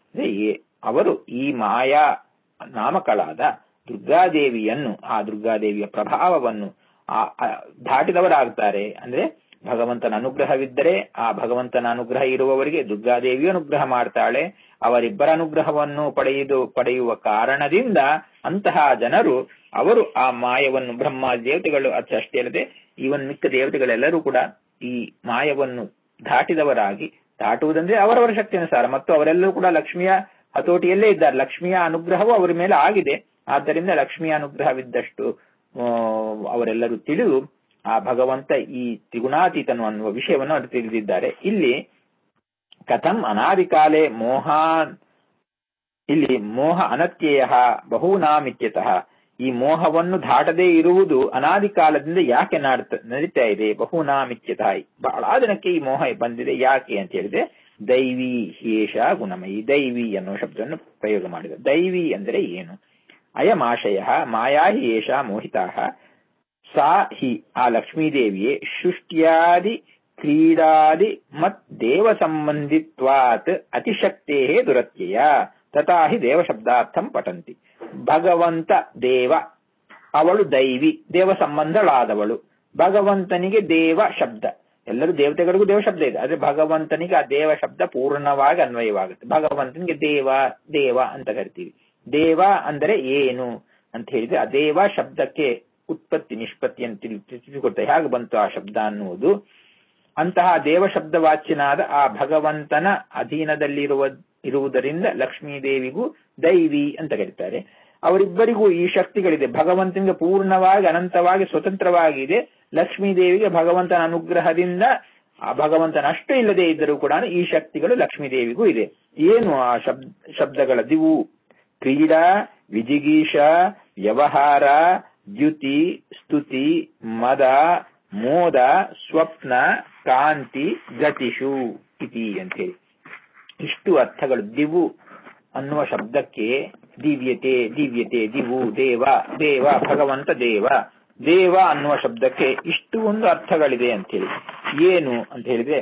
ಅವರು ಈ ಮಾಯಾ ನಾಮಕಳಾದ ದುರ್ಗಾದೇವಿಯನ್ನು, ಆ ದುರ್ಗಾದೇವಿಯ ಪ್ರಭಾವವನ್ನು ದಾಟಿದವರಾಗ್ತಾರೆ. ಅಂದ್ರೆ ಭಗವಂತನ ಅನುಗ್ರಹವಿದ್ದರೆ ಆ ಭಗವಂತನ ಅನುಗ್ರಹ ಇರುವವರಿಗೆ ದುರ್ಗಾದೇವಿಯು ಅನುಗ್ರಹ ಮಾಡ್ತಾಳೆ. ಅವರಿಬ್ಬರ ಅನುಗ್ರಹವನ್ನು ಪಡೆಯುವುದು ಪಡೆಯುವ ಕಾರಣದಿಂದ ಅಂತಹ ಜನರು ಅವರು ಆ ಮಾಯವನ್ನು, ಬ್ರಹ್ಮ ದೇವತೆಗಳು ಅಷ್ಟೇ ಅಲ್ಲದೆ ಇವನ್ ಮಿಕ್ಕ ದೇವತೆಗಳೆಲ್ಲರೂ ಕೂಡ ಈ ಮಾಯವನ್ನು ದಾಟಿದವರಾಗಿ, ದಾಟುವುದಂದ್ರೆ ಅವರವರ ಶಕ್ತಿ ಅನುಸಾರ, ಮತ್ತು ಅವರೆಲ್ಲರೂ ಕೂಡ ಲಕ್ಷ್ಮಿಯ ಹತೋಟಿಯಲ್ಲೇ ಇದ್ದಾರೆ. ಲಕ್ಷ್ಮಿಯ ಅನುಗ್ರಹವು ಅವರ ಮೇಲೆ ಆಗಿದೆ. ಆದ್ದರಿಂದ ಲಕ್ಷ್ಮಿಯ ಅನುಗ್ರಹವಿದ್ದಷ್ಟು ಅವರೆಲ್ಲರೂ ತಿಳಿದು ಆ ಭಗವಂತ ಈ ತ್ರಿಗುಣಾತೀತನು ಅನ್ನುವ ವಿಷಯವನ್ನು ಅವರು ತಿಳಿದಿದ್ದಾರೆ. ಇಲ್ಲಿ ಕಥಂ ಅನಾದಿ ಕಾಲೇ ಮೋಹ, ಇಲ್ಲಿ ಮೋಹ ಅನತ್ಯಯ ಬಹೂನಾಮಿತ್ಯತಃ, ಈ ಮೋಹವನ್ನು ದಾಟದೇ ಇರುವುದು ಅನಾದಿ ಕಾಲದಿಂದ ಯಾಕೆ ನಡೀತಾ ಇದೆ? ಬಹೂನಾಮಿತ್ಯತಃ, ಬಹಳ ದಿನಕ್ಕೆ ಈ ಮೋಹ ಬಂದಿದೆ. ಯಾಕೆ ಅಂತ ಹೇಳಿದ್ರೆ, ದೈವಿ ಹೇಷ ಗುಣಮಯಿ, ದೈವಿ ಅನ್ನೋ ಶಬ್ದವನ್ನು ಪ್ರಯೋಗ ಮಾಡಿದ. ದೈವಿ ಅಂದರೆ ಏನು? ಅಯಮಾಶಯ ಮಾಯಾ ಹಿ ಏಷ ಮೋಹಿತಾ ಸಾ ಹಿ, ಆ ಲಕ್ಷ್ಮೀದೇವಿಯೇ ಸೃಷ್ಟ್ಯಾದಿ ಕ್ರೀಡಾದಿ ಮತ್ ದೇವ ಸಂಬಂಧಿತ್ವಾತ್ ಅತಿಶಕ್ತೇ ದುರತ್ಯಯ ತಥಾ ಹಿ ದೇವ ಶಬ್ದಾರ್ಥಂ ಪಠಂತಿ. ಭಗವಂತ ದೇವ, ಅವಳು ದೈವಿ, ದೇವ ಸಂಬಂಧಳಾದವಳು. ಭಗವಂತನಿಗೆ ದೇವ ಶಬ್ದ, ಎಲ್ಲರೂ ದೇವತೆಗಳಿಗೂ ದೇವ ಶಬ್ದ ಇದೆ, ಆದ್ರೆ ಭಗವಂತನಿಗೆ ಆ ದೇವ ಶಬ್ದ ಪೂರ್ಣವಾಗಿ ಅನ್ವಯವಾಗುತ್ತೆ. ಭಗವಂತನಿಗೆ ದೇವ ದೇವ ಅಂತ ಕರಿತೀವಿ. ದೇವ ಅಂದರೆ ಏನು ಅಂತ ಹೇಳಿದ್ರೆ ಆ ದೇವ ಶಬ್ದಕ್ಕೆ ಉತ್ಪತ್ತಿ ನಿಷ್ಪತ್ತಿ ಅಂತ ತಿಳಿದುಕೊಡ್ತಾರೆ. ಹೇಗೆ ಬಂತು ಆ ಶಬ್ದ ಅನ್ನುವುದು. ಅಂತಹ ದೇವ ಶಬ್ದ ವಾಚ್ಯನಾದ ಆ ಭಗವಂತನ ಅಧೀನದಲ್ಲಿರುವ ಇರುವುದರಿಂದ ಲಕ್ಷ್ಮೀದೇವಿಗೂ ದೈವಿ ಅಂತ ಕರೀತಾರೆ. ಅವರಿಬ್ಬರಿಗೂ ಈ ಶಕ್ತಿಗಳಿದೆ. ಭಗವಂತನಿಗೆ ಪೂರ್ಣವಾಗಿ ಅನಂತವಾಗಿ ಸ್ವತಂತ್ರವಾಗಿದೆ. ಲಕ್ಷ್ಮೀದೇವಿಗೆ ಭಗವಂತನ ಅನುಗ್ರಹದಿಂದ ಆ ಭಗವಂತನ ಅಷ್ಟು ಇಲ್ಲದೆ ಇದ್ದರೂ ಕೂಡ ಈ ಶಕ್ತಿಗಳು ಲಕ್ಷ್ಮೀದೇವಿಗೂ ಇದೆ. ಏನು ಆ ಶಬ್ದ ಶಬ್ದಗಳ ದಿವು? ಕ್ರೀಡಾ, ವಿಜಿಗೀಷ, ವ್ಯವಹಾರ, ದ್ಯುತಿ, ಸ್ತುತಿ, ಮದ, ಮೋದ, ಸ್ವಪ್ನ, ಕಾಂತಿ, ಗತಿಷು ಇತಿ ಅಂತೇಳಿ ಇಷ್ಟು ಅರ್ಥಗಳು. ದಿವು ಅನ್ನುವ ಶಬ್ದಕ್ಕೆ ದಿವ್ಯತೆ, ದಿವ್ಯತೆ, ದಿವು ದೇವ, ದೇವ ಭಗವಂತ ದೇವ, ದೇವ ಅನ್ನುವ ಶಬ್ದಕ್ಕೆ ಇಷ್ಟು ಒಂದು ಅರ್ಥಗಳಿದೆ ಅಂತೇಳಿ. ಏನು ಅಂತ ಹೇಳಿದ್ರೆ,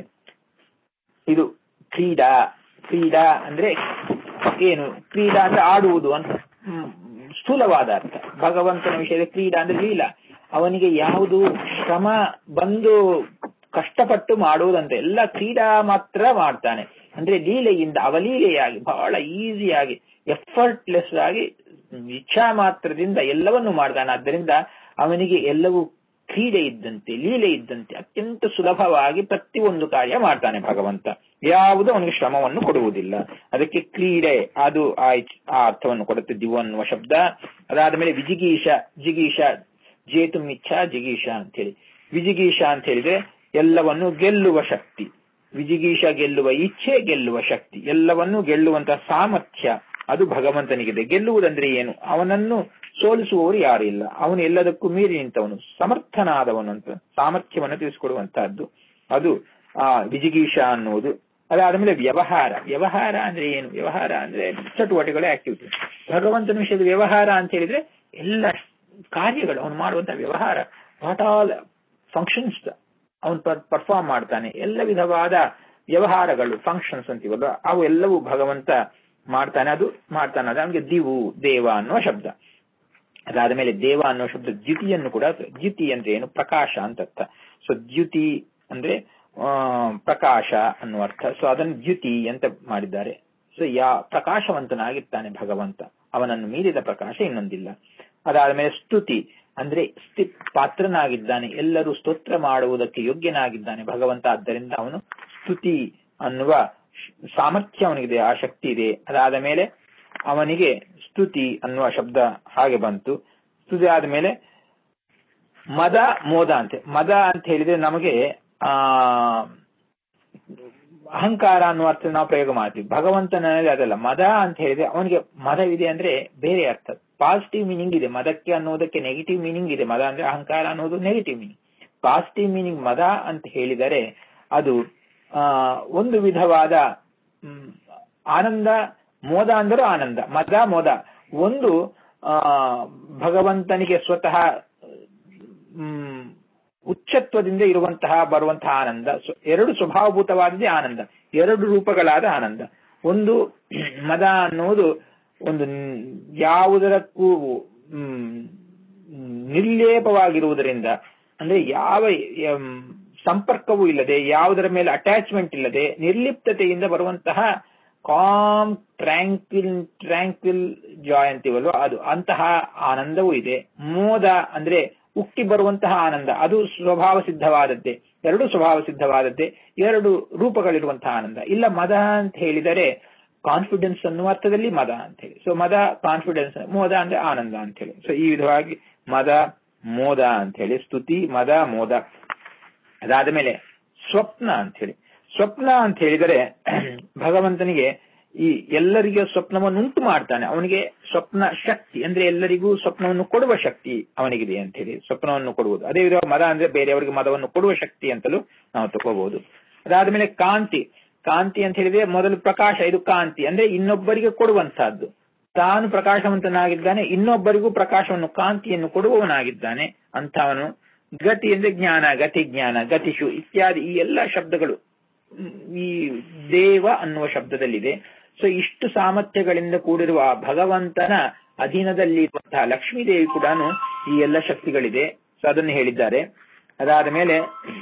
ಇದು ಕ್ರೀಡಾ, ಕ್ರೀಡಾ ಅಂದ್ರೆ ಏನು? ಕ್ರೀಡಾ ಅಂದ್ರೆ ಆಡುವುದು ಅಂತ ಸ್ಥೂಲವಾದ ಅರ್ಥ. ಭಗವಂತನ ವಿಷಯದ ಕ್ರೀಡಾ ಅಂದ್ರೆ ಲೀಲಾ, ಅವನಿಗೆ ಯಾವುದು ಶ್ರಮ ಬಂದು ಕಷ್ಟಪಟ್ಟು ಮಾಡುವುದಂತೆ ಎಲ್ಲ ಕ್ರೀಡಾ ಮಾತ್ರ ಮಾಡ್ತಾನೆ. ಅಂದ್ರೆ ಲೀಲೆಯಿಂದ ಅವಲೀಲೆಯಾಗಿ ಬಹಳ ಈಸಿಯಾಗಿ ಎಫರ್ಟ್ಲೆಸ್ ಆಗಿ ಇಚ್ಛಾ ಮಾತ್ರದಿಂದ ಎಲ್ಲವನ್ನೂ ಮಾಡ್ತಾನೆ. ಆದ್ದರಿಂದ ಅವನಿಗೆ ಎಲ್ಲವೂ ಕ್ರೀಡೆ ಇದ್ದಂತೆ, ಲೀಲೆ ಇದ್ದಂತೆ ಅತ್ಯಂತ ಸುಲಭವಾಗಿ ಪ್ರತಿಯೊಂದು ಕಾರ್ಯ ಮಾಡ್ತಾನೆ ಭಗವಂತ. ಯಾವುದು ಅವನಿಗೆ ಶ್ರಮವನ್ನು ಕೊಡುವುದಿಲ್ಲ. ಅದಕ್ಕೆ ಕ್ರೀಡೆ ಅದು ಆ ಅರ್ಥವನ್ನು ಕೊಡುತ್ತೆ ದಿವು ಅನ್ನುವ ಶಬ್ದ. ಅದಾದ ಮೇಲೆ ವಿಜಿಗೀಷ, ಜಿಗೀಷ ಜೇತು ಮಿಚ್ಛಾ ಜಿಗೀಷ ಅಂತ ಹೇಳಿ. ವಿಜಿಗೀಷ ಅಂತ ಹೇಳಿದ್ರೆ ಎಲ್ಲವನ್ನು ಗೆಲ್ಲುವ ಶಕ್ತಿ. ವಿಜಿಗೀಷ ಗೆಲ್ಲುವ ಇಚ್ಛೆ, ಗೆಲ್ಲುವ ಶಕ್ತಿ, ಎಲ್ಲವನ್ನೂ ಗೆಲ್ಲುವಂತಹ ಸಾಮರ್ಥ್ಯ ಅದು ಭಗವಂತನಿಗಿದೆ. ಗೆಲ್ಲುವುದಂದ್ರೆ ಏನು? ಅವನನ್ನು ಸೋಲಿಸುವವರು ಯಾರು ಇಲ್ಲ. ಅವನು ಎಲ್ಲದಕ್ಕೂ ಮೀರಿ ನಿಂತವನು, ಸಮರ್ಥನಾದವನು ಅಂತ ಸಾಮರ್ಥ್ಯವನ್ನು ತಿಳಿಸಿಕೊಡುವಂತಹದ್ದು ಅದು ಆ ವಿಜಿಗೀಷ ಅನ್ನುವುದು. ಅದಾದ್ಮೇಲೆ ವ್ಯವಹಾರ. ವ್ಯವಹಾರ ಅಂದ್ರೆ ಏನು? ವ್ಯವಹಾರ ಅಂದ್ರೆ ಚಟುವಟಿಕೆಗಳ ಆಕ್ಟಿವಿಟಿ. ಭಗವಂತನ ವಿಷಯದ ವ್ಯವಹಾರ ಅಂತ ಹೇಳಿದ್ರೆ ಎಲ್ಲ ಕಾರ್ಯಗಳು ಅವನು ಮಾಡುವಂತಹ ವ್ಯವಹಾರ, ವಾಟ್ ಆಲ್ ಫಂಕ್ಷನ್ಸ್ ಅವನು ಪರ್ಫಾರ್ಮ್ ಮಾಡ್ತಾನೆ. ಎಲ್ಲ ವಿಧವಾದ ವ್ಯವಹಾರಗಳು, ಫಂಕ್ಷನ್ಸ್ ಅಂತೀವಲ್ಲ, ಅವು ಎಲ್ಲವೂ ಭಗವಂತ ಮಾಡ್ತಾನೆ. ಅದು ಮಾಡ್ತಾನೆ. ಅದು ಅವನಿಗೆ ದಿವು ದೇವ ಅನ್ನುವ ಶಬ್ದ. ಅದಾದ ಮೇಲೆ ದೇವ ಅನ್ನುವ ಶಬ್ದ ದ್ಯುತಿಯನ್ನು ಕೂಡ, ದ್ಯುತಿ ಅಂದ್ರೆ ಏನು? ಪ್ರಕಾಶ ಅಂತ ಅರ್ಥ. ಸೊ ದ್ಯುತಿ ಅಂದ್ರೆ ಆ ಪ್ರಕಾಶ ಅನ್ನುವ ಅರ್ಥ. ಸೊ ಅದನ್ನು ದ್ಯುತಿ ಅಂತ ಮಾಡಿದ್ದಾರೆ. ಸೊ ಯಾ ಪ್ರಕಾಶವಂತನಾಗಿರ್ತಾನೆ ಭಗವಂತ, ಅವನನ್ನು ಮೀರಿದ ಪ್ರಕಾಶ ಇನ್ನೊಂದಿಲ್ಲ. ಅದಾದ ಮೇಲೆ ಸ್ತುತಿ ಅಂದ್ರೆ ಸ್ತಿ ಪಾತ್ರನಾಗಿದ್ದಾನೆ, ಎಲ್ಲರೂ ಸ್ತೋತ್ರ ಮಾಡುವುದಕ್ಕೆ ಯೋಗ್ಯನಾಗಿದ್ದಾನೆ ಭಗವಂತ. ಆದ್ದರಿಂದ ಅವನು ಸ್ತುತಿ ಅನ್ನುವ ಸಾಮರ್ಥ್ಯ ಅವನಿಗಿದೆ, ಆ ಶಕ್ತಿ ಇದೆ. ಅದಾದ ಮೇಲೆ ಅವನಿಗೆ ಸ್ತುತಿ ಅನ್ನುವ ಶಬ್ದ ಹಾಗೆ ಬಂತು. ಸ್ತುತಿ ಆದ್ಮೇಲೆ ಮದ, ಮೋದ ಅಂತೆ. ಮದ ಅಂತ ಹೇಳಿದ್ರೆ ನಮಗೆ ಆ ಅಹಂಕಾರ ಅನ್ನುವ ಅರ್ಥ ನಾವು ಪ್ರಯೋಗ ಮಾಡ್ತೀವಿ. ಭಗವಂತನಲ್ಲಿ ಅದಲ್ಲ. ಮದ ಅಂತ ಹೇಳಿದ್ರೆ ಅವನಿಗೆ ಮದವಿದೆ ಅಂದ್ರೆ ಬೇರೆ ಅರ್ಥ, ಪಾಸಿಟಿವ್ ಮೀನಿಂಗ್ ಇದೆ. ಮದಕ್ಕೆ ಅನ್ನೋದಕ್ಕೆ ನೆಗೆಟಿವ್ ಮೀನಿಂಗ್ ಇದೆ. ಮದ ಅಂದ್ರೆ ಅಹಂಕಾರ ಅನ್ನೋದು ನೆಗೆಟಿವ್ ಮೀನಿಂಗ್. ಪಾಸಿಟಿವ್ ಮೀನಿಂಗ್ ಮದ ಅಂತ ಹೇಳಿದರೆ ಅದು ಆ ಒಂದು ವಿಧವಾದ ಆನಂದ. ಮೋದ ಅಂದರೂ ಆನಂದ. ಮದ ಮೋದ ಒಂದು ಆ ಭಗವಂತನಿಗೆ ಸ್ವತಃ ಹ್ಮ್ ಉಚ್ಚತ್ವದಿಂದ ಇರುವಂತಹ ಬರುವಂತಹ ಆನಂದ. ಎರಡು ಸ್ವಭಾವಭೂತವಾದದೇ ಆನಂದ, ಎರಡು ರೂಪಗಳಾದ ಆನಂದ. ಒಂದು ಮದ ಅನ್ನುವುದು ಒಂದು ಯಾವುದಕ್ಕೂ ಹ್ಮ್ ನಿರ್ಲೇಪವಾಗಿರುವುದರಿಂದ, ಅಂದ್ರೆ ಯಾವ ಸಂಪರ್ಕವೂ ಇಲ್ಲದೆ, ಯಾವುದರ ಮೇಲೆ ಅಟ್ಯಾಚ್ಮೆಂಟ್ ಇಲ್ಲದೆ, ನಿರ್ಲಿಪ್ತತೆಯಿಂದ ಬರುವಂತಹ ಕಾಮ್ ಟ್ರ್ಯಾಂಕ್ವಿಲ್ ಟ್ರ್ಯಾಂಕ್ವಿಲ್ ಜಾಯ್ ಅಂತೀವಲ್ವ, ಅದು ಅಂತಹ ಆನಂದವೂ ಇದೆ. ಮೋದ ಅಂದ್ರೆ ಉಕ್ಕಿ ಬರುವಂತಹ ಆನಂದ, ಅದು ಸ್ವಭಾವ ಸಿದ್ಧವಾದದ್ದೇ. ಎರಡು ಸ್ವಭಾವ ಸಿದ್ಧವಾದದ್ದೇ, ಎರಡು ರೂಪಗಳಿರುವಂತಹ ಆನಂದ. ಇಲ್ಲ ಮದ ಅಂತ ಹೇಳಿದರೆ ಕಾನ್ಫಿಡೆನ್ಸ್ ಅನ್ನುವ ಅರ್ಥದಲ್ಲಿ ಮದ ಅಂತ ಹೇಳಿ. ಸೊ ಮದ ಕಾನ್ಫಿಡೆನ್ಸ್, ಮೋದ ಅಂದ್ರೆ ಆನಂದ ಅಂತ ಹೇಳಿ. ಸೊ ಈ ವಿಧವಾಗಿ ಮದ ಮೋದ ಅಂತ ಹೇಳಿ ಸ್ತುತಿ, ಮದ, ಮೋದ. ಅದಾದ ಮೇಲೆ ಸ್ವಪ್ನ ಅಂತ ಹೇಳಿ. ಸ್ವಪ್ನ ಅಂತ ಹೇಳಿದರೆ ಭಗವಂತನಿಗೆ ಈ ಎಲ್ಲರಿಗೂ ಸ್ವಪ್ನವನ್ನು ಉಂಟು ಮಾಡ್ತಾನೆ. ಅವನಿಗೆ ಸ್ವಪ್ನ ಶಕ್ತಿ ಅಂದ್ರೆ ಎಲ್ಲರಿಗೂ ಸ್ವಪ್ನವನ್ನು ಕೊಡುವ ಶಕ್ತಿ ಅವನಿಗಿದೆ ಅಂತ ಹೇಳಿ ಸ್ವಪ್ನವನ್ನು ಕೊಡುವುದು. ಅದೇ ವಿಧ ಮದ ಅಂದ್ರೆ ಬೇರೆಯವರಿಗೆ ಮದವನ್ನು ಕೊಡುವ ಶಕ್ತಿ ಅಂತಲೂ ನಾವು ತಗೋಬಹುದು. ಅದಾದ್ಮೇಲೆ ಕಾಂತಿ. ಕಾಂತಿ ಅಂತ ಹೇಳಿದ್ರೆ ಮೊದಲು ಪ್ರಕಾಶ, ಇದು ಕಾಂತಿ ಅಂದ್ರೆ ಇನ್ನೊಬ್ಬರಿಗೆ ಕೊಡುವಂತಹದ್ದು. ತಾನು ಪ್ರಕಾಶವಂತನಾಗಿದ್ದಾನೆ, ಇನ್ನೊಬ್ಬರಿಗೂ ಪ್ರಕಾಶವನ್ನು ಕಾಂತಿಯನ್ನು ಕೊಡುವವನಾಗಿದ್ದಾನೆ ಅಂತವನು ಗತಿ ಅಂದ್ರೆ ಜ್ಞಾನ, ಗತಿ ಜ್ಞಾನ, ಗತಿಷು ಇತ್ಯಾದಿ ಈ ಎಲ್ಲ ಶಬ್ದಗಳು ಈ ದೇವ ಅನ್ನುವ ಶಬ್ದದಲ್ಲಿದೆ. ಸೊ ಇಷ್ಟು ಸಾಮರ್ಥ್ಯಗಳಿಂದ ಕೂಡಿರುವ ಭಗವಂತನ ಅಧೀನದಲ್ಲಿರುವಂತಹ ಲಕ್ಷ್ಮೀದೇವಿ ಕೂಡ ಈ ಎಲ್ಲ ಶಕ್ತಿಗಳಿದೆ. ಸೊ ಅದನ್ನು ಹೇಳಿದ್ದಾರೆ. ಅದಾದ ಮೇಲೆ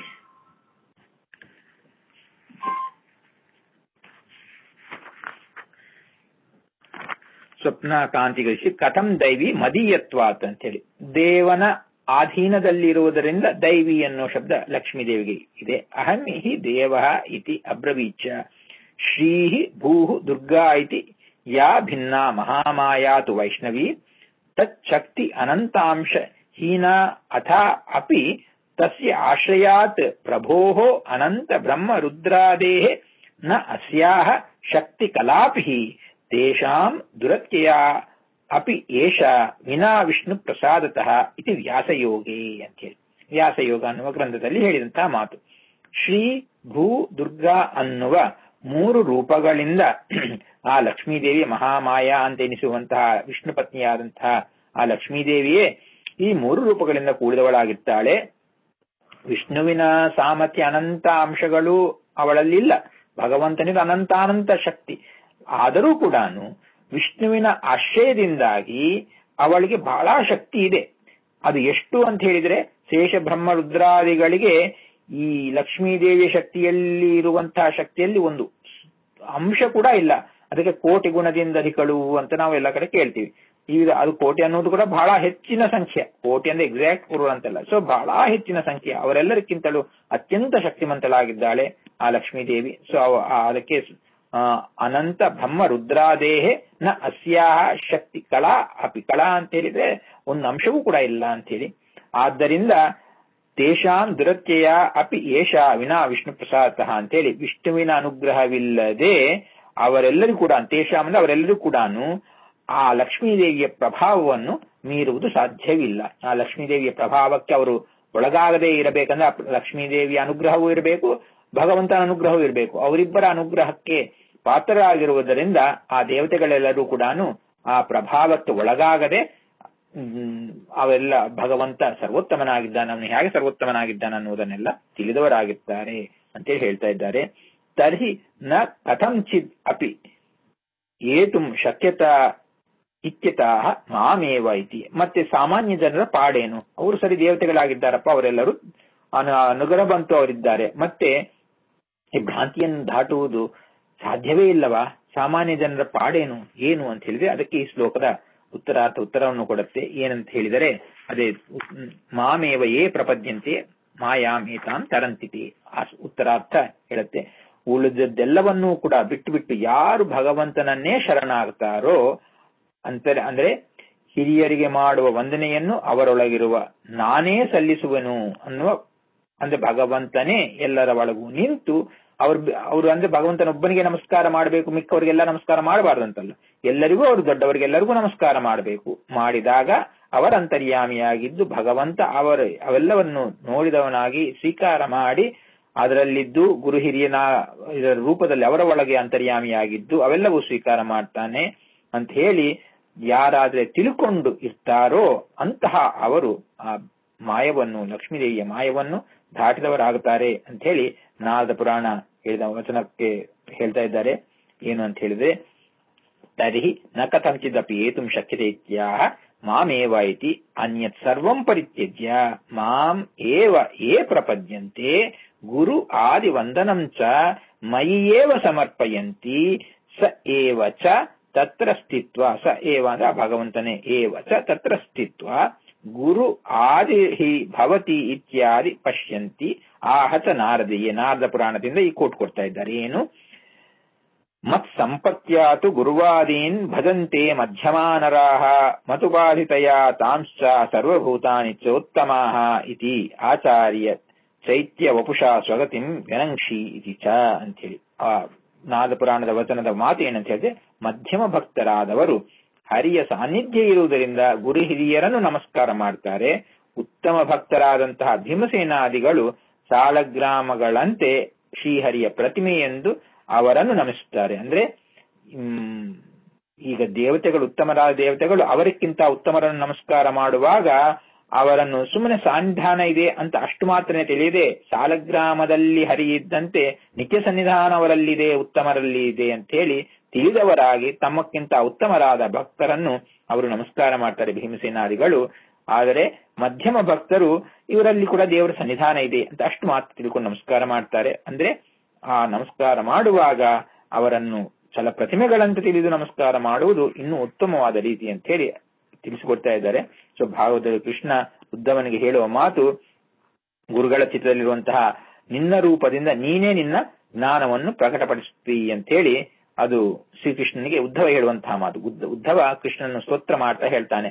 ಸ್ವಪ್ನ ಕಾಂತಿಗಳಿಸಿ ಕಥಂ ದೈವಿ ಮದೀಯತ್ವಾತ್ ಅಂತ ಹೇಳಿ, ದೇವನ ಆಧೀನದಲ್ಲಿರುವುದರಿಂದ ದೈವಿ ಅನ್ನೋ ಶಬ್ದ ಲಕ್ಷ್ಮೀ ದೇವಿಗೆ ಇದೆ. ಅಹಂ ಹಿ ದೇವ ಇತಿ ಅಬ್ರವೀಚ ಶ್ರೀ ಭೂ ದುರ್ಗಾ ಇತಿ ಯಾ ಭಿನ್ನ ಮಹಾಮಾಯಾತು ವೈಷ್ಣವಿ ತಚ್ಛಕ್ತಿ ಅನಂತಾಂಶ ಹೀನಾ ಅಥ ಅಪಿ ತಸ್ಯ ಆಶ್ರಯಾತ್ ಪ್ರಭೋಃ ಅನಂತ ಬ್ರಹ್ಮ ರುದ್ರಾದೇಃ ನ ಅಸ್ಯಾಹ ಶಕ್ತಿ ಕಲಾಪಿ ತೇಷಾಂ ದುರತ್ಯಯ ಅಪಿ ಏಷ ವಿನಾ ವಿಷ್ಣು ಪ್ರಸಾದತಃ ಇತಿ ವ್ಯಾಸಯೋಗೇ ಅಂತ ಹೇಳಿ, ವ್ಯಾಸಯೋಗ ಅನ್ನುವ ಗ್ರಂಥದಲ್ಲಿ ಹೇಳಿದಂತಹ ಮಾತು. ಶ್ರೀ ಭೂ ದುರ್ಗಾ ಅನ್ನುವ ಮೂರು ರೂಪಗಳಿಂದ ಆ ಲಕ್ಷ್ಮೀದೇವಿ ಮಹಾಮಾಯಾ ಅಂತ ಎನಿಸುವಂತಹ ವಿಷ್ಣು ಪತ್ನಿಯಾದಂತಹ ಆ ಲಕ್ಷ್ಮೀದೇವಿಯೇ ಈ ಮೂರು ರೂಪಗಳಿಂದ ಕೂಡಿದವಳಾಗಿರ್ತಾಳೆ. ವಿಷ್ಣುವಿನ ಸಾಮರ್ಥ್ಯ ಅನಂತ ಅಂಶಗಳು ಅವಳಲ್ಲಿಲ್ಲ, ಭಗವಂತನಿಗೆ ಅನಂತಾನಂತ ಶಕ್ತಿ. ಆದರೂ ಕೂಡ ವಿಷ್ಣುವಿನ ಆಶ್ರಯದಿಂದಾಗಿ ಅವಳಿಗೆ ಬಹಳ ಶಕ್ತಿ ಇದೆ. ಅದು ಎಷ್ಟು ಅಂತ ಹೇಳಿದ್ರೆ, ಶೇಷ ಬ್ರಹ್ಮ ರುದ್ರಾದಿಗಳಿಗೆ ಈ ಲಕ್ಷ್ಮೀದೇವಿಯ ಶಕ್ತಿಯಲ್ಲಿ ಇರುವಂತಹ ಶಕ್ತಿಯಲ್ಲಿ ಒಂದು ಅಂಶ ಕೂಡ ಇಲ್ಲ. ಅದಕ್ಕೆ ಕೋಟಿ ಗುಣದಿಂದ ಅಧಿಕಳು ಅಂತ ನಾವು ಎಲ್ಲ ಕಡೆ ಕೇಳ್ತೀವಿ. ಈಗ ಅದು ಕೋಟಿ ಅನ್ನೋದು ಕೂಡ ಬಹಳ ಹೆಚ್ಚಿನ ಸಂಖ್ಯೆ, ಕೋಟಿ ಅಂದ್ರೆ ಎಕ್ಸಾಕ್ಟ್ ಪೂರ್ವ ಅಂತಲ್ಲ. ಸೊ ಬಹಳ ಹೆಚ್ಚಿನ ಸಂಖ್ಯೆ, ಅವರೆಲ್ಲರಿಗಿಂತಲೂ ಅತ್ಯಂತ ಶಕ್ತಿಮಂತಳಾಗಿದ್ದಾಳೆ ಆ ಲಕ್ಷ್ಮೀದೇವಿ. ಸೊ ಅದಕ್ಕೆ ಅನಂತ ಬ್ರಹ್ಮ ರುದ್ರಾದೇಹೆ ನ ಅಸ್ಯಾಹ ಶಕ್ತಿ ಕಲಾ ಅಪಿ, ಕಲಾ ಅಂತ ಹೇಳಿದ್ರೆ ಒಂದು ಅಂಶವೂ ಕೂಡ ಇಲ್ಲ ಅಂತ ಹೇಳಿ. ಆದ್ದರಿಂದ ತೇಷಾಂ ದುರತ್ಯಯ ಅಪಿ ಏಷ ವಿನಾ ವಿಷ್ಣು ಪ್ರಸಾದತಃ ಅಂತೇಳಿ, ವಿಷ್ಣುವಿನ ಅನುಗ್ರಹವಿಲ್ಲದೆ ಅವರೆಲ್ಲರೂ ಕೂಡ, ತೇಷಾಂ ಅಂದ್ರೆ ಅವರೆಲ್ಲರೂ ಕೂಡ ಆ ಲಕ್ಷ್ಮೀದೇವಿಯ ಪ್ರಭಾವವನ್ನು ಮೀರುವುದು ಸಾಧ್ಯವಿಲ್ಲ. ಆ ಲಕ್ಷ್ಮೀದೇವಿಯ ಪ್ರಭಾವಕ್ಕೆ ಅವರು ಒಳಗಾಗದೇ ಇರಬೇಕಂದ್ರೆ ಲಕ್ಷ್ಮೀದೇವಿಯ ಅನುಗ್ರಹವೂ ಇರಬೇಕು, ಭಗವಂತನ ಅನುಗ್ರಹವೂ ಇರಬೇಕು. ಅವರಿಬ್ಬರ ಅನುಗ್ರಹಕ್ಕೆ ಪಾತ್ರರಾಗಿರುವುದರಿಂದ ಆ ದೇವತೆಗಳೆಲ್ಲರೂ ಕೂಡ ಆ ಪ್ರಭಾವಕ್ಕೆ ಒಳಗಾಗದೆ ಅವೆಲ್ಲ ಭಗವಂತ ಸರ್ವೋತ್ತಮನಾಗಿದ್ದಾನೆ, ಅವನು ಹೇಗೆ ಸರ್ವೋತ್ತಮನಾಗಿದ್ದಾನೆ ಅನ್ನುವುದನ್ನೆಲ್ಲ ತಿಳಿದವರಾಗಿರ್ತಾರೆ ಅಂತೇಳಿ ಹೇಳ್ತಾ ಇದ್ದಾರೆ. ತರ್ಹಿ ನ ಕಥಂಚಿದ್ ಅಪಿ ಏತುಂ ಶಕ್ಯತಾ ಇತ್ಯತಃ ಮಾಮೇವ ಇತಿ. ಮತ್ತೆ ಸಾಮಾನ್ಯ ಜನರ ಪಾಡೇನು, ಅವರು ಸರಿ ದೇವತೆಗಳಾಗಿದ್ದಾರಪ್ಪ, ಅವರೆಲ್ಲರೂ ಅನುಗ್ರಹ ಬಂತು ಅವರಿದ್ದಾರೆ, ಮತ್ತೆ ಈ ಭ್ರಾಂತಿಯನ್ನು ದಾಟುವುದು ಸಾಧ್ಯವೇ ಇಲ್ಲವಾ, ಸಾಮಾನ್ಯ ಜನರ ಪಾಡೇನು ಏನು ಅಂತ ಹೇಳಿದ್ರೆ ಅದಕ್ಕೆ ಈ ಶ್ಲೋಕದ ಉತ್ತರಾರ್ಥ ಉತ್ತರವನ್ನು ಕೊಡುತ್ತೆ. ಏನಂತ ಹೇಳಿದರೆ ಅದೇ ಮಾಮೇವ ಯೇ ಪ್ರಪದ್ಯಂತೆ ಮಾಯಾಮೇತಾಂ ತರಂತಿತಿ, ಆ ಉತ್ತರಾರ್ಥ ಹೇಳುತ್ತೆ. ಉಳಿದದ್ದೆಲ್ಲವನ್ನೂ ಕೂಡ ಬಿಟ್ಟು ಬಿಟ್ಟು ಯಾರು ಭಗವಂತನನ್ನೇ ಶರಣಾಗ್ತಾರೋ ಅಂತಾರೆ, ಅಂದ್ರೆ ಹಿರಿಯರಿಗೆ ಮಾಡುವ ವಂದನೆಯನ್ನು ಅವರೊಳಗಿರುವ ನಾನೇ ಸಲ್ಲಿಸುವೆನು ಅನ್ನುವ, ಅಂದ್ರೆ ಭಗವಂತನೇ ಎಲ್ಲರ ಒಳಗೂ ನಿಂತು ಅವ್ರು ಅವರು ಅಂದ್ರೆ ಭಗವಂತನೊಬ್ಬನಿಗೆ ನಮಸ್ಕಾರ ಮಾಡಬೇಕು, ಮಿಕ್ಕವರಿಗೆಲ್ಲ ನಮಸ್ಕಾರ ಮಾಡಬಾರ್ದಂತಲ್ಲ, ಎಲ್ಲರಿಗೂ ಅವರು ದೊಡ್ಡವರಿಗೆಲ್ಲರಿಗೂ ನಮಸ್ಕಾರ ಮಾಡಬೇಕು. ಮಾಡಿದಾಗ ಅವರ ಅಂತರ್ಯಾಮಿಯಾಗಿದ್ದು ಭಗವಂತ ಅವರ ಅವೆಲ್ಲವನ್ನು ನೋಡಿದವನಾಗಿ ಸ್ವೀಕಾರ ಮಾಡಿ ಅದರಲ್ಲಿದ್ದು ಗುರು ಹಿರಿಯನ ಇದರ ರೂಪದಲ್ಲಿ ಅವರ ಒಳಗೆ ಅಂತರ್ಯಾಮಿಯಾಗಿದ್ದು ಅವೆಲ್ಲವೂ ಸ್ವೀಕಾರ ಮಾಡ್ತಾನೆ ಅಂತ ಹೇಳಿ ಯಾರಾದ್ರೆ ತಿಳ್ಕೊಂಡು ಇರ್ತಾರೋ ಅಂತಹ ಅವರು ಆ ಮಾಯವನ್ನು, ಲಕ್ಷ್ಮೀದೇವಿಯ ಮಾಯವನ್ನು ದಾಟಿದವರಾಗುತ್ತಾರೆ ಅಂತ ಹೇಳಿ ನಾರದ ಪುರಾಣ ಹೇಳಿದ ವಚನಕ್ಕೆ ಹೇಳ್ತಾ ಇದ್ದಾರೆ. ಏನು ಅಂತ ಹೇಳಿದ್ರೆ ತರ್ಹಿ ನ ಕಥಂಚಿದಪಿ ಏತುಂ ಶಕ್ಯತೆ ಇತ್ಯಾಹ ಮಾಮೇವ ಇತಿ ಅನ್ಯತ್ ಸರ್ವಂ ಪರಿತ್ಯಜ್ಯ ಮಾಂ ಏವ ಯೇ ಪ್ರಪದ್ಯಂತೆ ಗುರು ಆದಿ ವಂದನಂ ಚ ಮಯಿಯೇವ ಸಮರ್ಪಯಂತಿ ಸ ಏವ ಚ ತತ್ರ ಸ್ಥಿತ್ವ, ಸ ಏವ ಅಂದ್ರೆ ಭಗವಂತನೇ, ಏವ ಚ ತತ್ರ ಸ್ಥಿತ್ವ ಗುರು ಆದಿ ಹಿ ಭವತಿ ಇತ್ಯಾದಿ ಪಶ್ಯಂತಿ ಆಹತ ನಾರದೀಯ. ನಾರದ ಪುರಾಣದಿಂದ ಈ ಕೋಟ್ ಕೊಡ್ತಾ ಇದ್ದಾರೆ. ಏನು ಮತ್ ಸಂಪತ್ಯಾತು ಗುರುವಾದೀನ್ ಭಜಂತೆ ಮಧ್ಯಮಾನರಾಹ ಮತುಪಾಧಿತಯ ತಾಂಶ್ಚ ಸರ್ವಭೂತಾನಿ ಚೋತ್ತಮಾಹ ಇತಿ ಆಚಾರ್ಯ ಚೈತ್ಯ ವಪುಷಾ ಸ್ವಗತಿಂ ವ್ಯನಂಕ್ಷಿ ಇತಿ ಚ ಅಂತೇಳಿ ಆ ನಾರದ ಪುರಾಣದ ವಚನದ ಮಾತು ಏನಂತ ಹೇಳಿದ್ರೆ, ಮಧ್ಯಮ ಭಕ್ತರಾದವರು ಹರಿಯ ಸಾನ್ನಿಧ್ಯ ಇರುವುದರಿಂದ ಗುರು ಹಿರಿಯರನ್ನು ನಮಸ್ಕಾರ ಮಾಡ್ತಾರೆ. ಉತ್ತಮ ಭಕ್ತರಾದಂತಹ ಭೀಮಸೇನಾದಿಗಳು ಸಾಲಗ್ರಾಮಗಳಂತೆ ಶ್ರೀಹರಿಯ ಪ್ರತಿಮೆ ಎಂದು ಅವರನ್ನು ನಮಿಸುತ್ತಾರೆ. ಅಂದ್ರೆ ಹ್ಮ್ ಈಗ ದೇವತೆಗಳು, ಉತ್ತಮರಾದ ದೇವತೆಗಳು ಅವರಿಗಿಂತ ಉತ್ತಮರನ್ನು ನಮಸ್ಕಾರ ಮಾಡುವಾಗ ಅವರನ್ನು ಸುಮ್ಮನೆ ಸಾನ್ನಿಧಾನ ಇದೆ ಅಂತ ಅಷ್ಟು ಮಾತ್ರನೇ ತಿಳಿಯದೆ ಸಾಲಗ್ರಾಮದಲ್ಲಿ ಹರಿಯಿದ್ದಂತೆ ನಿತ್ಯ ಸನ್ನಿಧಾನ ಅವರಲ್ಲಿದೆ ಉತ್ತಮರಲ್ಲಿ ಇದೆ ಅಂತ ಹೇಳಿ ತಿಳಿದವರಾಗಿ ತಮ್ಮಕ್ಕಿಂತ ಉತ್ತಮರಾದ ಭಕ್ತರನ್ನು ಅವರು ನಮಸ್ಕಾರ ಮಾಡ್ತಾರೆ ಭೀಮಸೇನಾದಿಗಳು. ಆದರೆ ಮಧ್ಯಮ ಭಕ್ತರು ಇವರಲ್ಲಿ ಕೂಡ ದೇವರ ಸನ್ನಿಧಾನ ಇದೆ ಅಂತ ಅಷ್ಟು ಮಾತ್ರ ತಿಳ್ಕೊಂಡು ನಮಸ್ಕಾರ ಮಾಡ್ತಾರೆ. ಅಂದ್ರೆ ಆ ನಮಸ್ಕಾರ ಮಾಡುವಾಗ ಅವರನ್ನು ಚಲ ಪ್ರತಿಮೆಗಳಂತ ತಿಳಿದು ನಮಸ್ಕಾರ ಮಾಡುವುದು ಇನ್ನೂ ಉತ್ತಮವಾದ ರೀತಿ ಅಂತ ಹೇಳಿ ತಿಳಿಸಿಕೊಡ್ತಾ ಇದ್ದಾರೆ. ಸೊ ಭಾಗವತದಲ್ಲಿ ಕೃಷ್ಣ ಉದ್ಧವನಿಗೆ ಹೇಳುವ ಮಾತು, ಗುರುಗಳ ಚಿತ್ರದಲ್ಲಿರುವಂತಹ ನಿನ್ನ ರೂಪದಿಂದ ನೀನೇ ನಿನ್ನ ಜ್ಞಾನವನ್ನು ಪ್ರಕಟಪಡಿಸುತ್ತೀ ಅಂತ ಹೇಳಿ ಅದು ಶ್ರೀಕೃಷ್ಣನಿಗೆ ಉದ್ಧವ ಹೇಳುವಂತಹ ಮಾತು. ಉದ್ಧವ ಕೃಷ್ಣನನ್ನು ಸ್ತೋತ್ರ ಮಾಡ್ತಾ ಹೇಳ್ತಾನೆ,